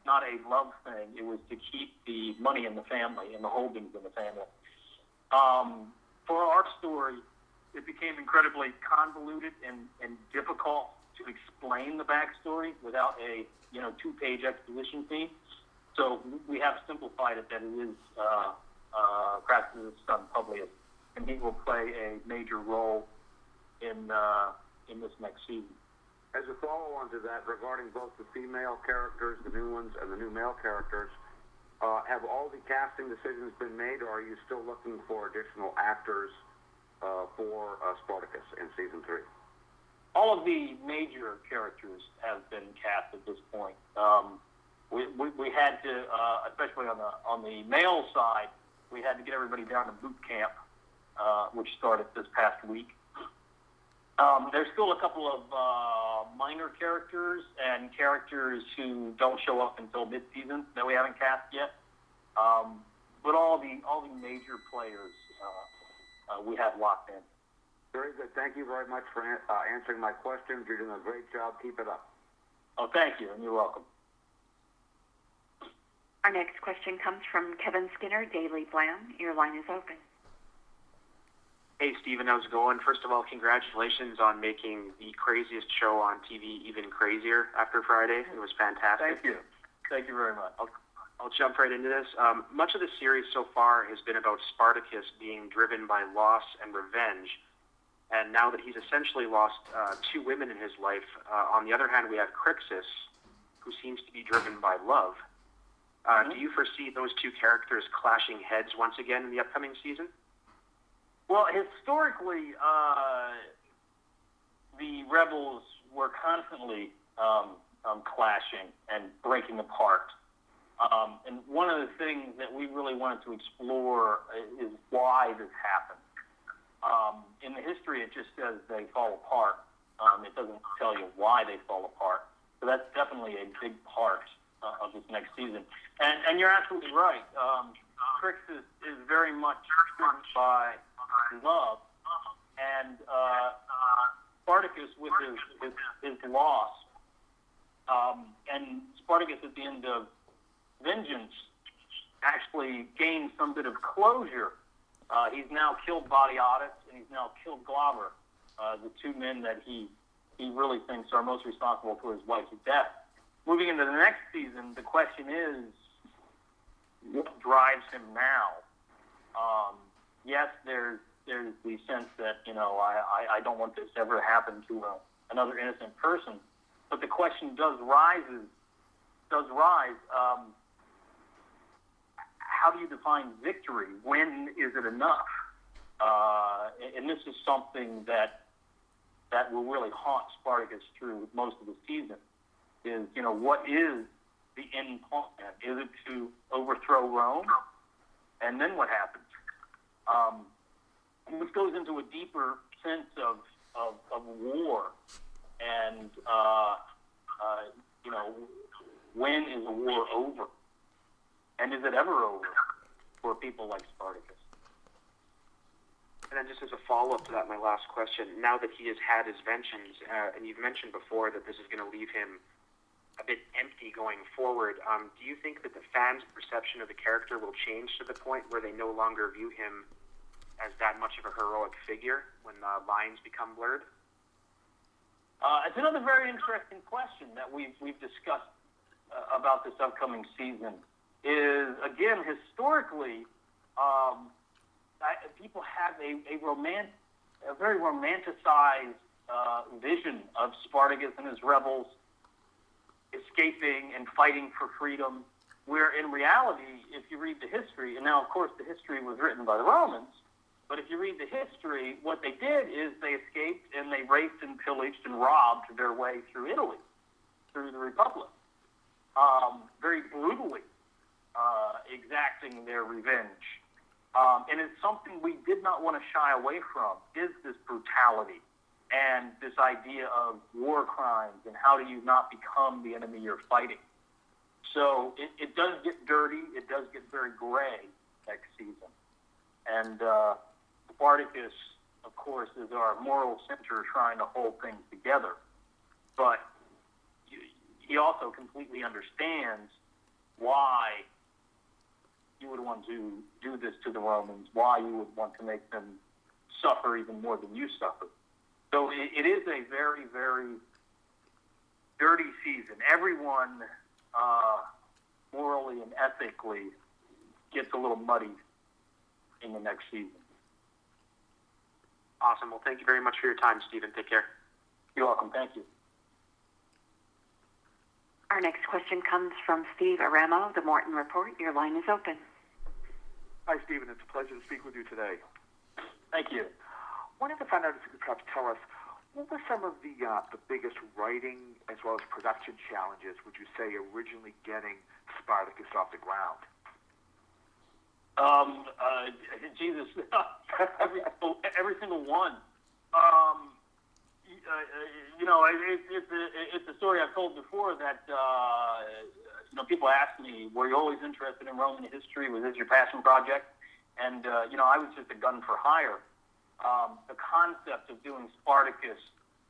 not a love thing. It was to keep the money in the family and the holdings in the family. Um, for our story, it became incredibly convoluted and, and difficult to explain the backstory without a you know two-page exposition scene. So we have simplified it that it is uh, uh, Kratos' son Publius, and he will play a major role in uh, in this next season. As a follow-on to that, regarding both the female characters, the new ones, and the new male characters, uh, have all the casting decisions been made, or are you still looking for additional actors uh, for uh, Spartacus in season three? All of the major characters have been cast at this point. Um, we, we we had to, uh, especially on the on the male side, we had to get everybody down to boot camp, uh, which started this past week. Um, there's still a couple of uh, minor characters and characters who don't show up until mid-season that we haven't cast yet. Um, but all the all the major players uh, uh, we have locked in. Very good. Thank you very much for uh, answering my questions. You're doing a great job. Keep it up. Oh, thank you, and you're welcome. Our next question comes from Kevin Skinner, Daily Blam. Your line is open. Hey, Stephen, how's it going? First of all, congratulations on making the craziest show on T V even crazier after Friday. It was fantastic. Thank you. Thank you very much. I'll, I'll jump right into this. Um, much of the series so far has been about Spartacus being driven by loss and revenge. And now that he's essentially lost uh, two women in his life, uh, on the other hand, we have Crixus, who seems to be driven by love. Uh, mm-hmm. Do you foresee those two characters clashing heads once again in the upcoming season? Well, historically, uh, the rebels were constantly um, um, clashing and breaking apart. Um, and one of the things that we really wanted to explore is why this happened. Um, in the history, it just says they fall apart. Um, it doesn't tell you why they fall apart. So that's definitely a big part uh, of this next season. And, and you're absolutely right. Um, Crixus is very much driven by love, and uh, Spartacus with his, his, his loss, um, and Spartacus at the end of Vengeance actually gained some bit of closure. Uh, he's now killed Badiatus, and he's now killed Glauber, uh, the two men that he he really thinks are most responsible for his wife's death. Moving into the next season, the question is, what drives him now? Um, yes, there's there's the sense that, you know, I, I, I don't want this ever to happen to a, another innocent person. But the question does rises, does rise, um, how do you define victory? When is it enough? Uh, and this is something that that will really haunt Spartacus through most of the season, is, you know, what is the end plan? Is it to overthrow Rome? And then what happens? Um, which goes into a deeper sense of, of, of war. And, uh, uh, you know, when is a war over? And is it ever over for people like Spartacus? And then just as a follow-up to that, my last question, now that he has had his vengeance, uh, and you've mentioned before that this is going to leave him a bit empty going forward, um, do you think that the fans' perception of the character will change to the point where they no longer view him as that much of a heroic figure when uh, lines become blurred? Uh, it's another very interesting question that we've, we've discussed uh, about this upcoming season. Is, again, historically, um, I, people have a, a, romant, a very romanticized uh, vision of Spartacus and his rebels escaping and fighting for freedom, where in reality, if you read the history, and now, of course, the history was written by the Romans, but if you read the history, what they did is they escaped and they raped and pillaged and robbed their way through Italy, through the Republic, um, very brutally uh, exacting their revenge. Um, and it's something we did not want to shy away from, is this brutality and this idea of war crimes and how do you not become the enemy you're fighting. So it, it does get dirty. It does get very gray next season. And uh, Spartacus, of course, is our moral center trying to hold things together. But he also completely understands why you would want to do this to the Romans, why you would want to make them suffer even more than you suffered. So it, it is a very, very dirty season. Everyone, uh, morally and ethically, gets a little muddy in the next season. Awesome. Well, thank you very much for your time, Stephen. Take care. You're welcome. Thank you. Our next question comes from Steve Aramo, The Morton Report. Your line is open. Hi, Stephen. It's a pleasure to speak with you today. Thank you. Wanted to find out if you could perhaps tell us what were some of the uh, the biggest writing as well as production challenges, would you say, originally getting Spartacus off the ground? Um, uh, Jesus, every, every single one. Um, uh, you know, it, it's a, it's a story I've told before that, uh, you know, people ask me, were you always interested in Roman history? Was this your passion project? And, uh, you know, I was just a gun for hire. Um, the concept of doing Spartacus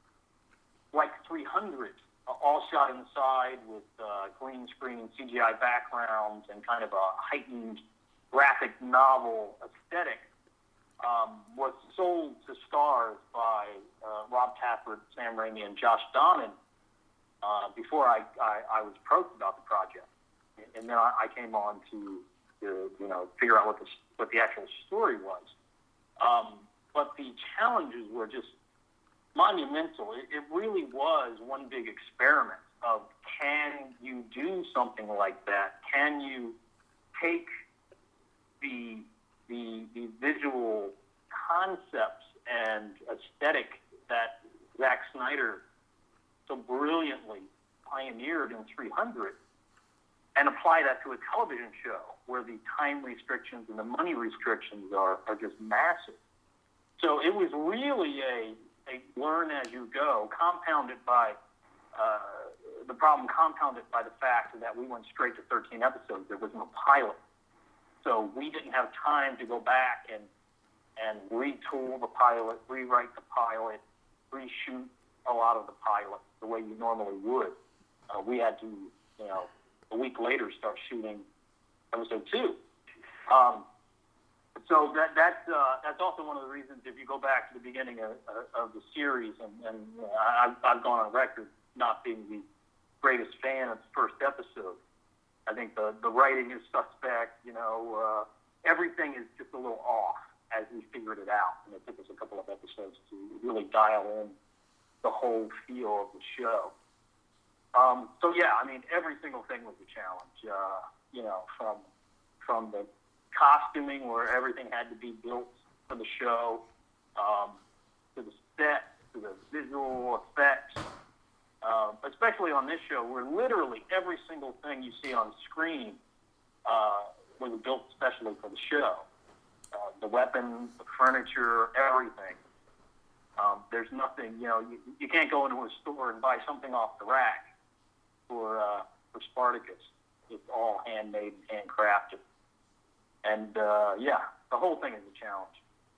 like three hundred, uh, all shot inside with uh, green screen C G I backgrounds and kind of a heightened graphic novel aesthetic, um, was sold to stars by uh, Rob Tapert, Sam Raimi, and Josh Donnan uh, before I, I, I was approached about the project. And then I, I came on to, to, you know, figure out what the, what the actual story was. Um, but the challenges were just monumental. It, it really was one big experiment of, can you do something like that? Can you take the, the, the visual concepts and aesthetic that Zack Snyder so brilliantly pioneered in three hundred and apply that to a television show where the time restrictions and the money restrictions are, are just massive. So it was really a, a learn as you go, compounded by uh, the problem compounded by the fact that we went straight to thirteen episodes. There was no pilot. So we didn't have time to go back and and retool the pilot, rewrite the pilot, reshoot a lot of the pilot the way you normally would. Uh, we had to, you know, a week later start shooting episode two. Um, so that that's uh, that's also one of the reasons, if you go back to the beginning of, of the series, and, and you know, I've, I've gone on record not being the greatest fan of the first episode. I think the, the writing is suspect, you know, uh, everything is just a little off as we figured it out. And it took us a couple of episodes to really dial in the whole feel of the show. Um, so, yeah, I mean, every single thing was a challenge, uh, you know, from from the costuming where everything had to be built for the show, um, to the set, to the visual effects. Uh, especially on this show, where literally every single thing you see on screen uh, was built especially for the show. Uh, the weapons, the furniture, everything. Um, there's nothing, you know, you, you can't go into a store and buy something off the rack for uh, for Spartacus. It's all handmade and handcrafted. And, uh, yeah, the whole thing is a challenge.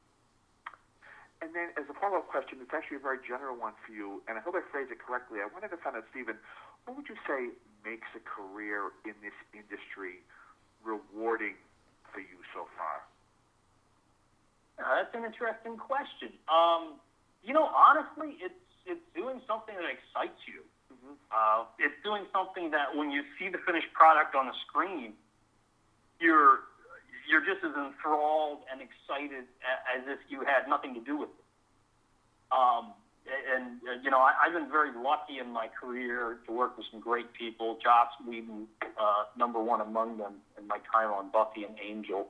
And then, as a follow-up question, it's actually a very general one for you, and I hope I phrased it correctly. I wanted to find out, Stephen, what would you say makes a career in this industry rewarding for you so far? Uh, that's an interesting question. Um, you know, honestly, it's it's doing something that excites you. Mm-hmm. Uh, it's doing something that when you see the finished product on the screen, you're you're just as enthralled and excited as if you had nothing to do with it. Um, and, uh, you know, I, I've been very lucky in my career to work with some great people, Joss Whedon, uh, number one among them in my time on Buffy and Angel,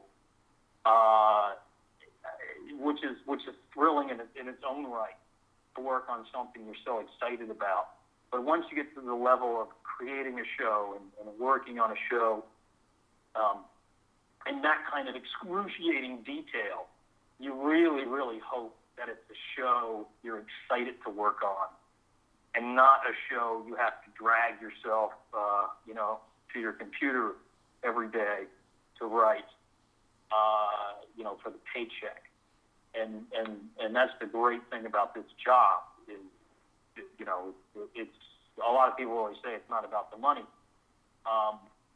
uh, which is which is thrilling in, in its own right to work on something you're so excited about. But once you get to the level of creating a show and, and working on a show, um, in that kind of excruciating detail, you really, really hope that it's a show you're excited to work on and not a show you have to drag yourself, uh, you know, to your computer every day to write, uh, you know, for the paycheck. And, and, and that's the great thing about this job is, you know, it's, a lot of people always say it's not about the money. Um,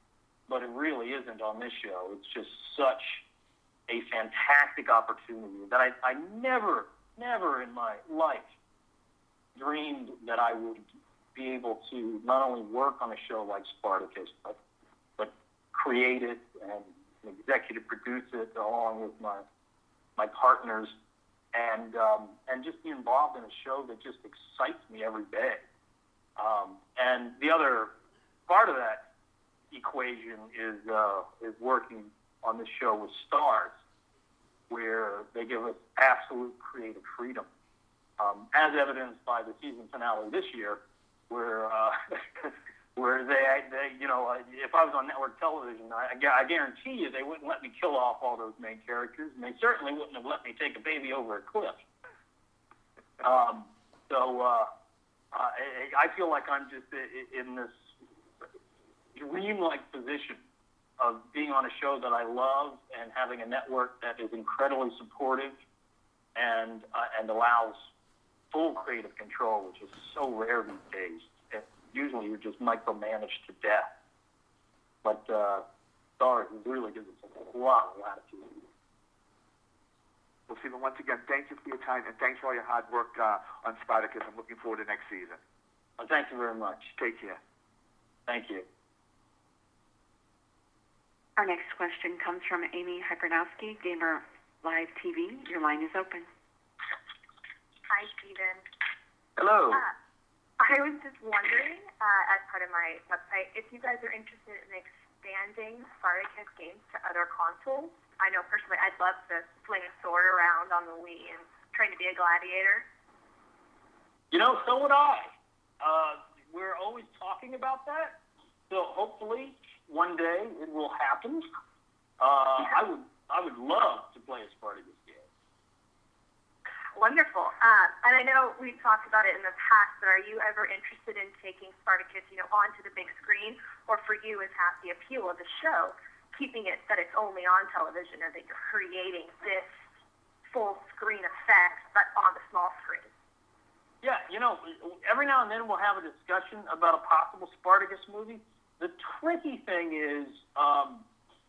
but it really isn't on this show. It's just such a fantastic opportunity that I, I never, never in my life dreamed that I would be able to not only work on a show like Spartacus, but but create it and executive produce it along with my my partners, and um, and just be involved in a show that just excites me every day. Um, and the other part of that equation is uh, is working on this show with Starz, where they give us absolute creative freedom, um, as evidenced by the season finale this year, where uh, where they, they, you know, if I was on network television, I, I guarantee you they wouldn't let me kill off all those main characters, and they certainly wouldn't have let me take a baby over a cliff. Um, so uh, I, I feel like I'm just in this dream-like position of being on a show that I love and having a network that is incredibly supportive and uh, and allows full creative control, which is so rare these days. And usually you're just micromanaged to death. But uh, Starz really gives us a lot of latitude. Well, Stephen, once again, thank you for your time, and thanks for all your hard work uh, on Spartacus. I'm looking forward to next season. Well, thank you very much. Take care. Thank you. Our next question comes from Amy Hypernowski, Gamer Live T V. Your line is open. Hi, Stephen. Hello. Uh, I was just wondering, uh, as part of my website, if you guys are interested in expanding Spartacus games to other consoles. I know personally I'd love to fling a sword around on the Wii and train to be a gladiator. You know, so would I. Uh, we're always talking about that. So hopefully one day it will happen. Uh, I would I would love to play a Spartacus game. Wonderful. Uh, and I know we've talked about it in the past, but are you ever interested in taking Spartacus, you know, onto the big screen? Or for you, is half the appeal of the show keeping it that it's only on television, or that you're creating this full screen effect, but on the small screen? Yeah, you know, every now and then we'll have a discussion about a possible Spartacus movie. The tricky thing is, um,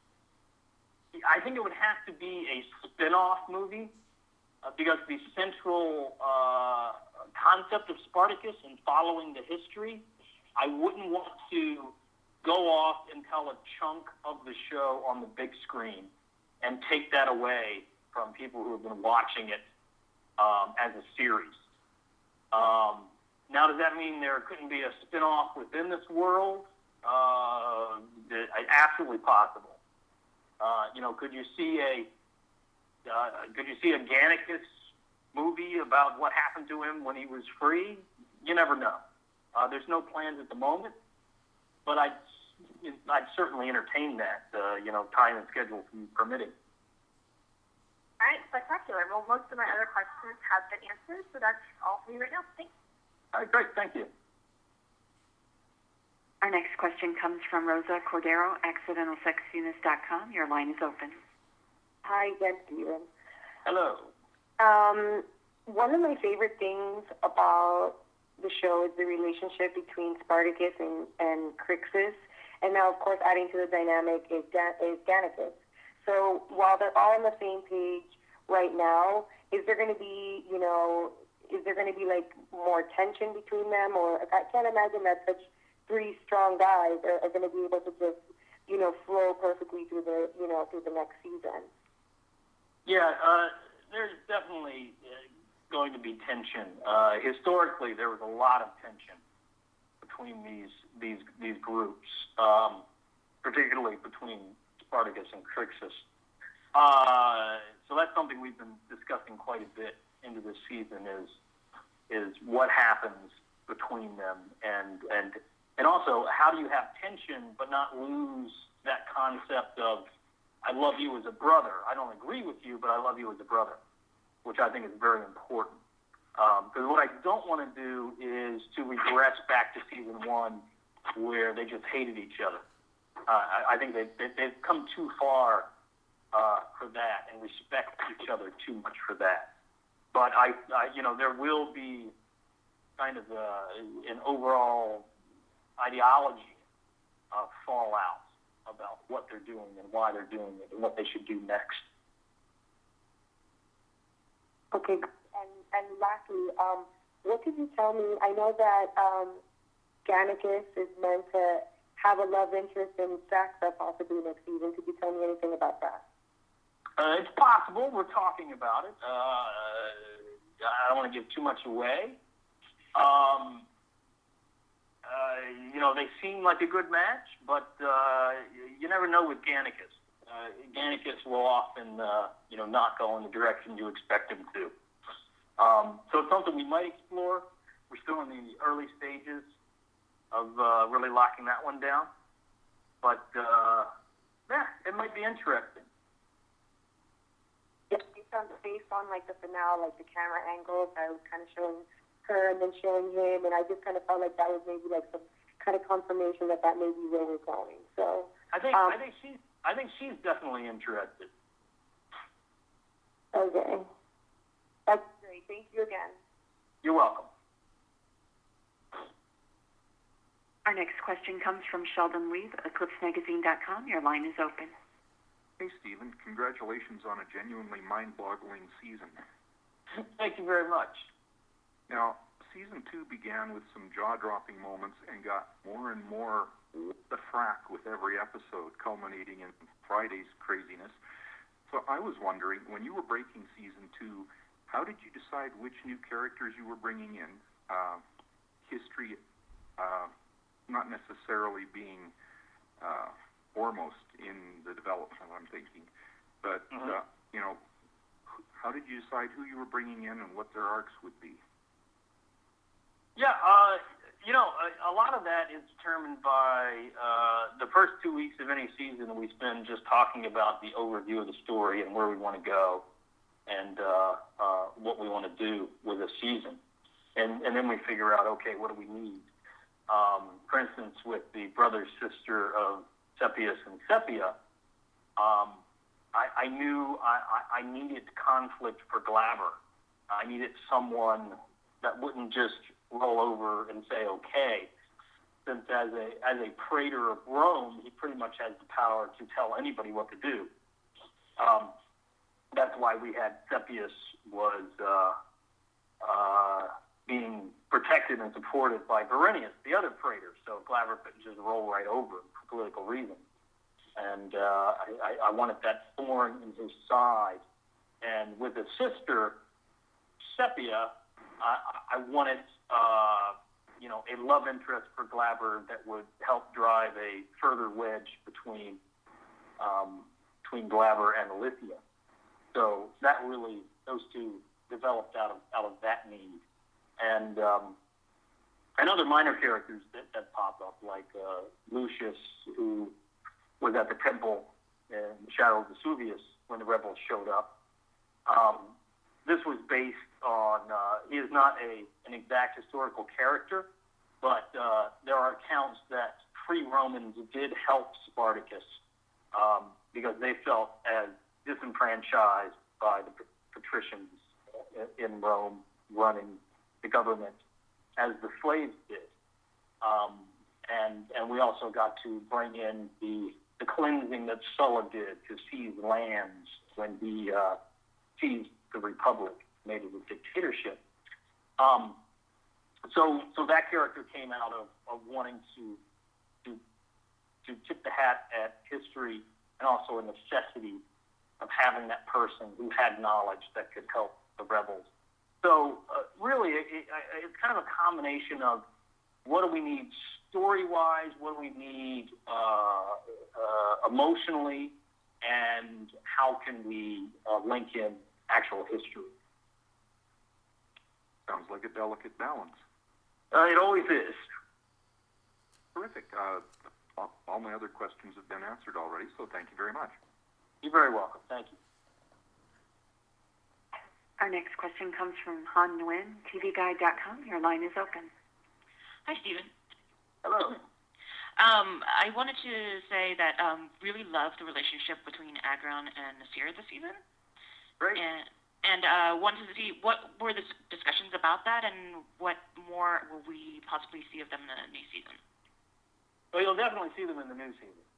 I think it would have to be a spin-off movie, uh, because the central uh, concept of Spartacus and following the history, I wouldn't want to go off and tell a chunk of the show on the big screen and take that away from people who have been watching it um, as a series. Um, now, does that mean there couldn't be a spin-off within this world? Uh, absolutely possible. Uh, you know, could you see a uh, could you see a Gannicus movie about what happened to him when he was free? You never know. Uh, there's no plans at the moment, but I'd I'd certainly entertain that. Uh, you know, time and schedule permitting. All right, spectacular. Well, most of my other questions have been answered, so that's all for me right now. Thanks. All right, great. Thank you. Our next question comes from Rosa Cordero, accidental sexiness dot com. Your line is open. Hi again, Stephen. Hello. Um, one of my favorite things about the show is the relationship between Spartacus and, and Crixus. And now, of course, adding to the dynamic is, Dan- is Gannicus. So while they're all on the same page right now, is there going to be, you know, is there going to be, like, more tension between them? Or I can't imagine that such three strong guys are, are going to be able to just, you know, flow perfectly through the, you know, through the next season. Yeah, uh, there's definitely uh, going to be tension. Uh, historically, there was a lot of tension between these these these groups, um, particularly between Spartacus and Crixus. Uh, so that's something we've been discussing quite a bit into this season. Is is what happens between them, and and and also how do you have tension but not lose that concept of I love you as a brother. I don't agree with you, but I love you as a brother, which I think is very important. Because um, what I don't want to do is to regress back to season one where they just hated each other. Uh, I, I think they, they, they've come too far uh, for that and respect each other too much for that. But, I, I you know, there will be kind of a, an overall ideology uh, fallout about what they're doing and why they're doing it and what they should do next. Okay, and and lastly, um, what could you tell me? I know that um, Gannicus is meant to have a love interest in Saxa possibly next season. Could you tell me anything about that? Uh, it's possible. We're talking about it. Uh, I don't want to give too much away. Um, uh, you know, they seem like a good match, but uh, you never know with Gannicus. Uh, Gannicus will often, uh, you know, not go in the direction you expect him to. Um, so it's something we might explore. We're still in the early stages of uh, really locking that one down. But, uh, yeah, it might be interesting. Yeah, based on, like, the finale, like, the camera angles, I was kind of showing her and then showing him, and I just kind of felt like that was maybe, like, some kind of confirmation that that may be where we're going. So I think um, I think she's I think she's definitely interested. Okay. That's great. Thank you again. You're welcome. Our next question comes from Sheldon Lee, eclipse magazine dot com. Your line is open. Hey, Stephen. Congratulations on a genuinely mind-boggling season. Thank you very much. Now, season two began with some jaw-dropping moments and got more and more what the frack with every episode, culminating in Friday's craziness. So I was wondering, when you were breaking season two, how did you decide which new characters you were bringing in? Uh, history, uh, not necessarily being uh, foremost in the development, I'm thinking, but Mm-hmm. uh, you know, how did you decide who you were bringing in and what their arcs would be? Yeah, uh, you know, a, a lot of that is determined by uh, the first two weeks of any season we spend just talking about the overview of the story and where we want to go and uh, uh, what we want to do with a season. And, and then we figure out, okay, what do we need? Um, for instance, with the brother-sister of Sepius and Sepia, um, I, I knew I, I needed conflict for Glaber. I needed someone that wouldn't just roll over and say okay, since as a as a praetor of Rome, he pretty much has the power to tell anybody what to do. Um, that's why we had Sepius was uh, uh, being protected and supported by Verinius, the other praetor, so Glaber couldn't just roll right over him for political reasons. And uh, I, I wanted that thorn in his side. And with his sister, Sepia, I, I wanted, uh, you know, a love interest for Glaber that would help drive a further wedge between um, between Glaber and Aletheia. So that really, those two developed out of out of that need, and um, and other minor characters that, that pop up, like uh, Lucius, who was at the temple in the shadow of Vesuvius when the rebels showed up. Um, this was based on, uh, he is not a an exact historical character, but uh, there are accounts that pre-Romans did help Spartacus um, because they felt as disenfranchised by the patricians in Rome running the government as the slaves did. Um, and and we also got to bring in the the cleansing that Sulla did to seize lands when he uh, seized the Republic, made it a dictatorship. Um, so so that character came out of, of wanting to, to to tip the hat at history and also a necessity of having that person who had knowledge that could help the rebels. So uh, really, it, it, it's kind of a combination of what do we need story-wise, what do we need uh, uh, emotionally, and how can we uh, link in actual history. Sounds like a delicate balance. Uh, it always is. Terrific. Uh, all, all my other questions have been answered already, so thank you very much. You're very welcome. Thank you. Our next question comes from Han Nguyen, T V Guide dot com. Your line is open. Hi, Stephen. Hello. Um, I wanted to say that um, really loved the relationship between Agron and Nasir this season. Great. And, and uh, wanted to see what were the discussions about that, and what more will we possibly see of them in the new season. Well, you'll definitely see them in the new season.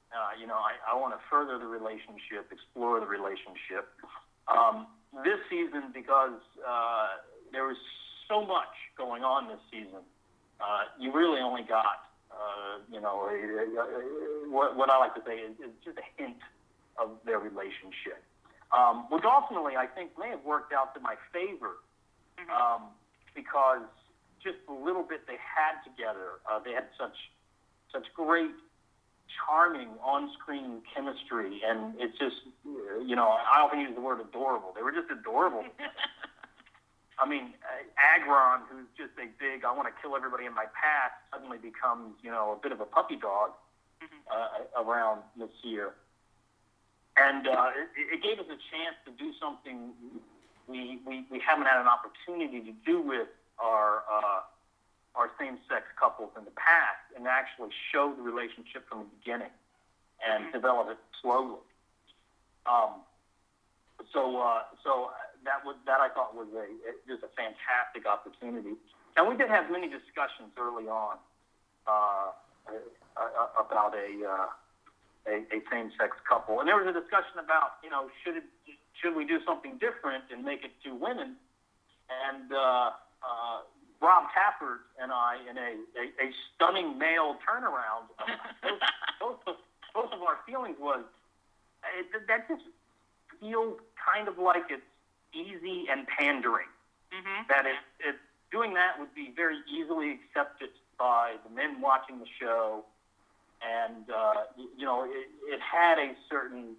Uh, you know, I, I want to further the relationship, explore the relationship. Um, this season, because uh, there was so much going on this season, uh, you really only got, uh, you know, a, a, a, what, what I like to say is, is just a hint of their relationship, um, which ultimately I think may have worked out to my favor, um, because just the little bit they had together, uh, they had such such great, charming on-screen chemistry, and it's just, you know, I often use the word adorable. They were just adorable. I mean, Agron, who's just a big, I want to kill everybody in my path, suddenly becomes, you know, a bit of a puppy dog uh, around this year. And uh, it, it gave us a chance to do something we, we, we haven't had an opportunity to do with our uh, our same-sex couples in the past, and actually show the relationship from the beginning and mm-hmm. develop it slowly. Um, so uh, so that was that I thought was a just a fantastic opportunity. And we did have many discussions early on uh, about a, uh, a a same-sex couple, and there was a discussion about, you know, should it, should we do something different and make it two women? And uh, uh, Rob Tafford and I, in a, a, a stunning male turnaround, uh, both, both, of, both of our feelings was, it, that just feels kind of like it's easy and pandering. Mm-hmm. That it, it, doing that would be very easily accepted by the men watching the show, and, uh, you, you know, it, it had a certain...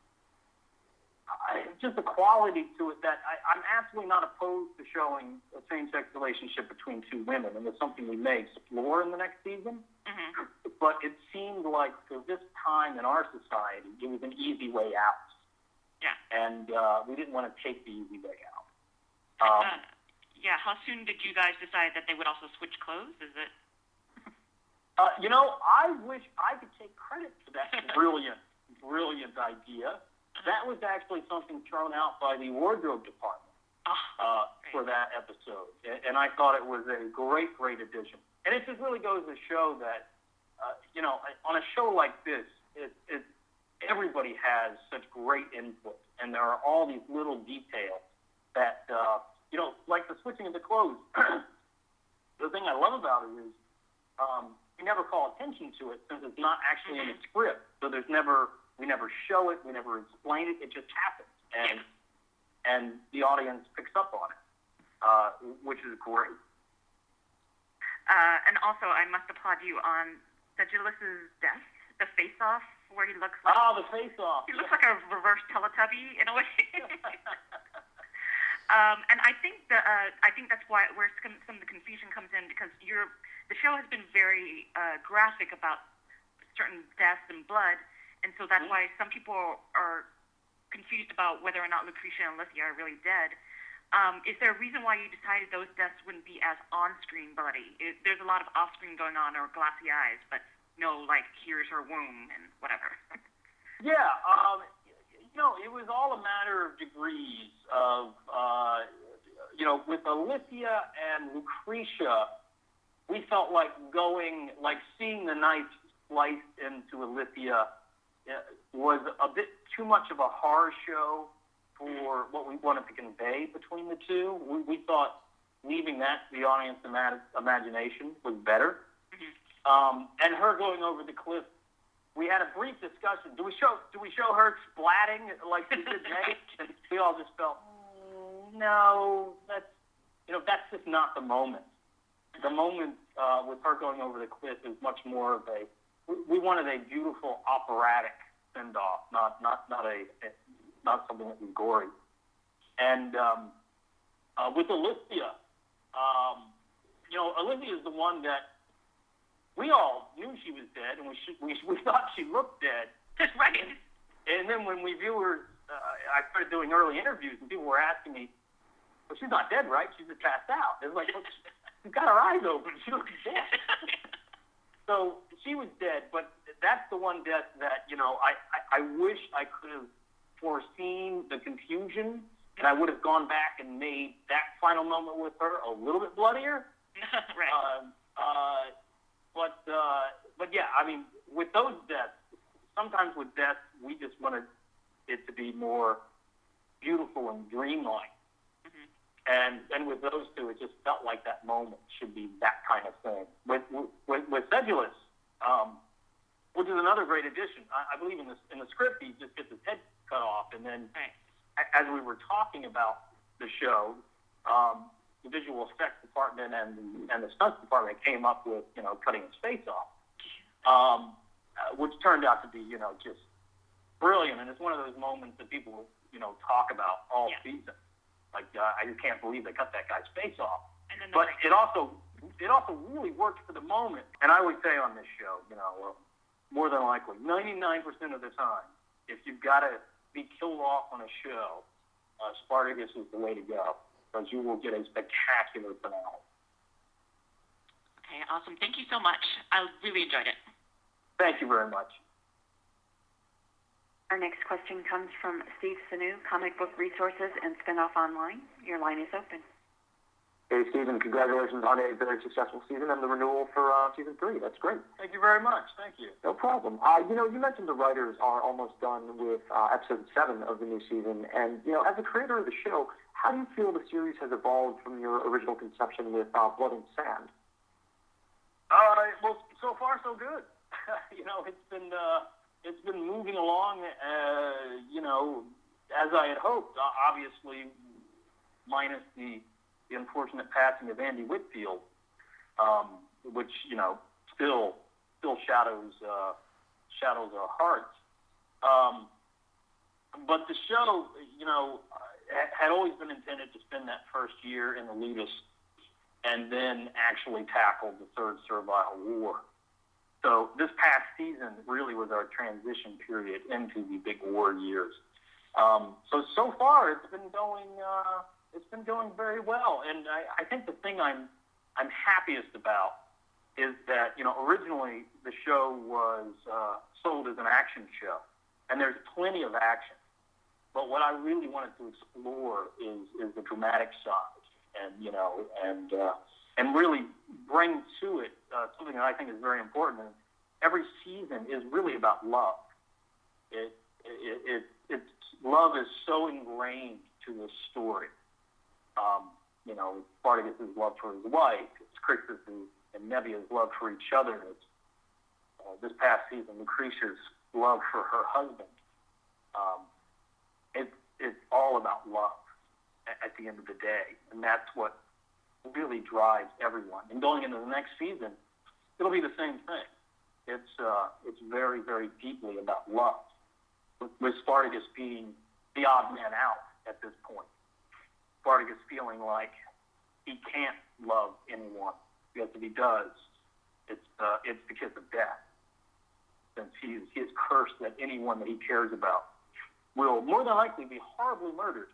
I, just a quality to it that I, I'm absolutely not opposed to showing a same-sex relationship between two women, and it's something we may explore in the next season. Mm-hmm. But it seemed like for this time in our society, it was an easy way out. Yeah. And uh, we didn't want to take the easy way out. Um, uh, yeah. How soon did you guys decide that they would also switch clothes? Is it? uh, you know, I wish I could take credit for that brilliant, brilliant idea. That was actually something thrown out by the wardrobe department uh, for that episode. And I thought it was a great, great addition. And it just really goes to show that, uh, you know, on a show like this, it, it, everybody has such great input. And there are all these little details that, uh, you know, like the switching of the clothes. The thing I love about it is um, we never call attention to it since it's not actually in the script. So there's never... We never show it. We never explain it. It just happens, and and the audience picks up on it, uh, which is great. Uh, and also, I must applaud you on Sedulus's death, the face-off, where he looks like... Oh, the face-off. He looks like a reverse Teletubby, in a way. um, and I think the uh, I think that's why where some, some of the confusion comes in, because you're, the show has been very uh, graphic about certain deaths and blood. And so that's why some people are confused about whether or not Lucretia and Lithia are really dead. Um, is there a reason why you decided those deaths wouldn't be as on-screen bloody? It, there's a lot of off-screen going on, or glassy eyes, but no, like, here's her womb and whatever. Yeah, um, you know, it was all a matter of degrees of, uh, you know, with Lithia and Lucretia, we felt like going, like seeing the knife sliced into Lithia was a bit too much of a horror show for what we wanted to convey between the two. We, we thought leaving that to the audience ima- imagination was better. Mm-hmm. Um, and her going over the cliff, we had a brief discussion. Do we show do we show her splatting like she did Nate? And we all just felt, mm, no, that's you know that's just not the moment. The moment uh, with her going over the cliff is much more of a we wanted a beautiful operatic send-off, not not not a, a not something that was gory. And um, uh, with Olivia, um, you know, Olivia is the one that we all knew she was dead, and we should, we we thought she looked dead. Right. And then when we viewers, uh, I started doing early interviews, and people were asking me, "Well, she's not dead, right? She's just passed out." It was like, well, she's got her eyes open. She looks dead. So she was dead, but that's the one death that, you know, I, I, I wish I could have foreseen the confusion, and I would have gone back and made that final moment with her a little bit bloodier. Right. Uh, uh, but, uh, but yeah, I mean, with those deaths, sometimes with death, we just wanted it to be more beautiful and dreamlike. Mm-hmm. And and with those two, it just felt like that moment should be that kind of thing. With with, with Sedulous, um, which is another great addition. I, I believe in the in the script, he just gets his head cut off, and then right. a, as we were talking about the show, um, the visual effects department and the, and the stunts department came up with, you know, cutting his face off, um, uh, which turned out to be, you know, just brilliant. And it's one of those moments that people, you know, talk about all yeah. season. Like, uh, I just can't believe they cut that guy's face off. And then but like, it also it also really worked for the moment. And I would say on this show, you know, well, more than likely, ninety-nine percent of the time, if you've got to be killed off on a show, uh, Spartacus is the way to go, because you will get a spectacular finale. Okay, awesome. Thank you so much. I really enjoyed it. Thank you very much. Our next question comes from Steve Sanu, Comic Book Resources and Spinoff Online. Your line is open. Hey, Stephen, congratulations on a very successful season and the renewal for uh, season three. That's great. Thank you very much. Thank you. No problem. Uh, you know, you mentioned the writers are almost done with uh, episode seven of the new season. And, you know, as a creator of the show, how do you feel the series has evolved from your original conception with uh, Blood and Sand? Uh, well, so far, so good. you know, it's been... Uh, It's been moving along, uh, you know, as I had hoped. Uh, obviously, minus the, the unfortunate passing of Andy Whitfield, um, which you know still still shadows uh, shadows our hearts. Um, but the show, you know, had always been intended to spend that first year in the Ludus, and then actually tackle the Third Servile War. So this past season really was our transition period into the big war years. Um, so so far it's been going uh, it's been going very well, and I, I think the thing I'm I'm happiest about is that you know originally the show was uh, sold as an action show, and there's plenty of action. But what I really wanted to explore is is the dramatic side, and you know and uh, and really bring to it uh, something that I think is very important. And every season is really about love. It, it, it, it, love is so ingrained to the story. Um, you know, Spartacus' love for his wife, it's Crixus' and Nebia's love for each other. It's, uh, this past season, Lucretia's love for her husband. Um, it, it's all about love at, at the end of the day, and that's what really drives everyone. And going into the next season, it'll be the same thing. It's uh, it's very, very deeply about love, with, with Spartacus being the odd man out at this point. Spartacus feeling like he can't love anyone, because if he does, it's uh, it's the kiss of death, since he's he's cursed that anyone that he cares about will more than likely be horribly murdered.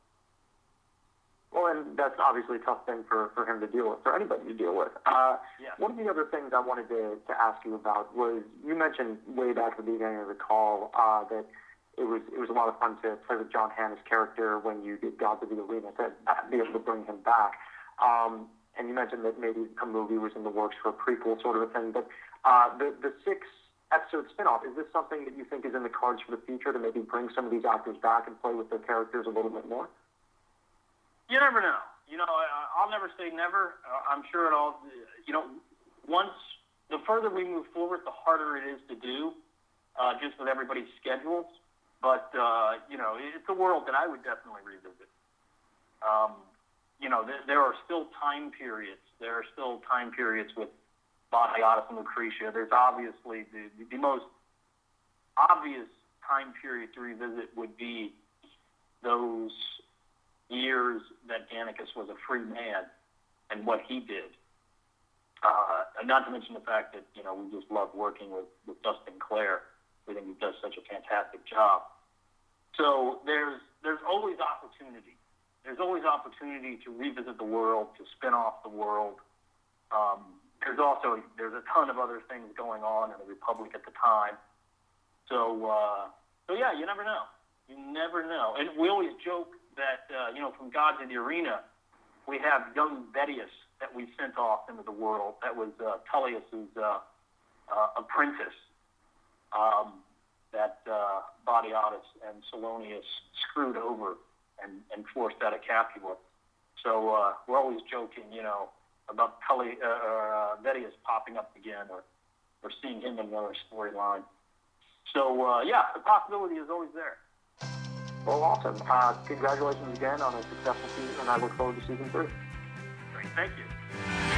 Well, and that's obviously a tough thing for, for him to deal with, for anybody to deal with. Uh, yeah. One of the other things I wanted to, to ask you about was, you mentioned way back at the beginning of the call uh, that it was it was a lot of fun to play with John Hannah's character when you did Gods of the Arena, to be able to bring him back. Um, and you mentioned that maybe a movie was in the works for a prequel sort of a thing. But uh, the, the six-episode spinoff, is this something that you think is in the cards for the future, to maybe bring some of these actors back and play with their characters a little bit more? You never know. You know, I, I'll never say never. Uh, I'm sure it all, you know, once, the further we move forward, the harder it is to do, uh, just with everybody's schedules. But, uh, you know, it's a world that I would definitely revisit. Um, you know, th- there are still time periods. There are still time periods with Batiatus and Lucretia. There's obviously the, the most obvious time period to revisit would be those years that Gannicus was a free man and what he did. Uh, and not to mention the fact that, you know, we just love working with, with Dustin Clare. We think he does such a fantastic job. So there's there's always opportunity. There's always opportunity to revisit the world, to spin off the world. Um, there's also, there's a ton of other things going on in the Republic at the time. So, uh, so yeah, you never know. You never know. And we always joke that, uh, you know, from Gods of the Arena, we have young Vedius that we sent off into the world. That was uh, Tullius's uh, uh, apprentice. Um, that uh, Batiatus and Salonius screwed over and, and forced out of Capua. So uh, we're always joking, you know, about Peli, uh, uh, Vedius popping up again, or, or seeing him in another storyline. So, uh, yeah, the possibility is always there. Well, awesome. Uh, congratulations again on a successful season, and I look forward to season three. Great, thank you.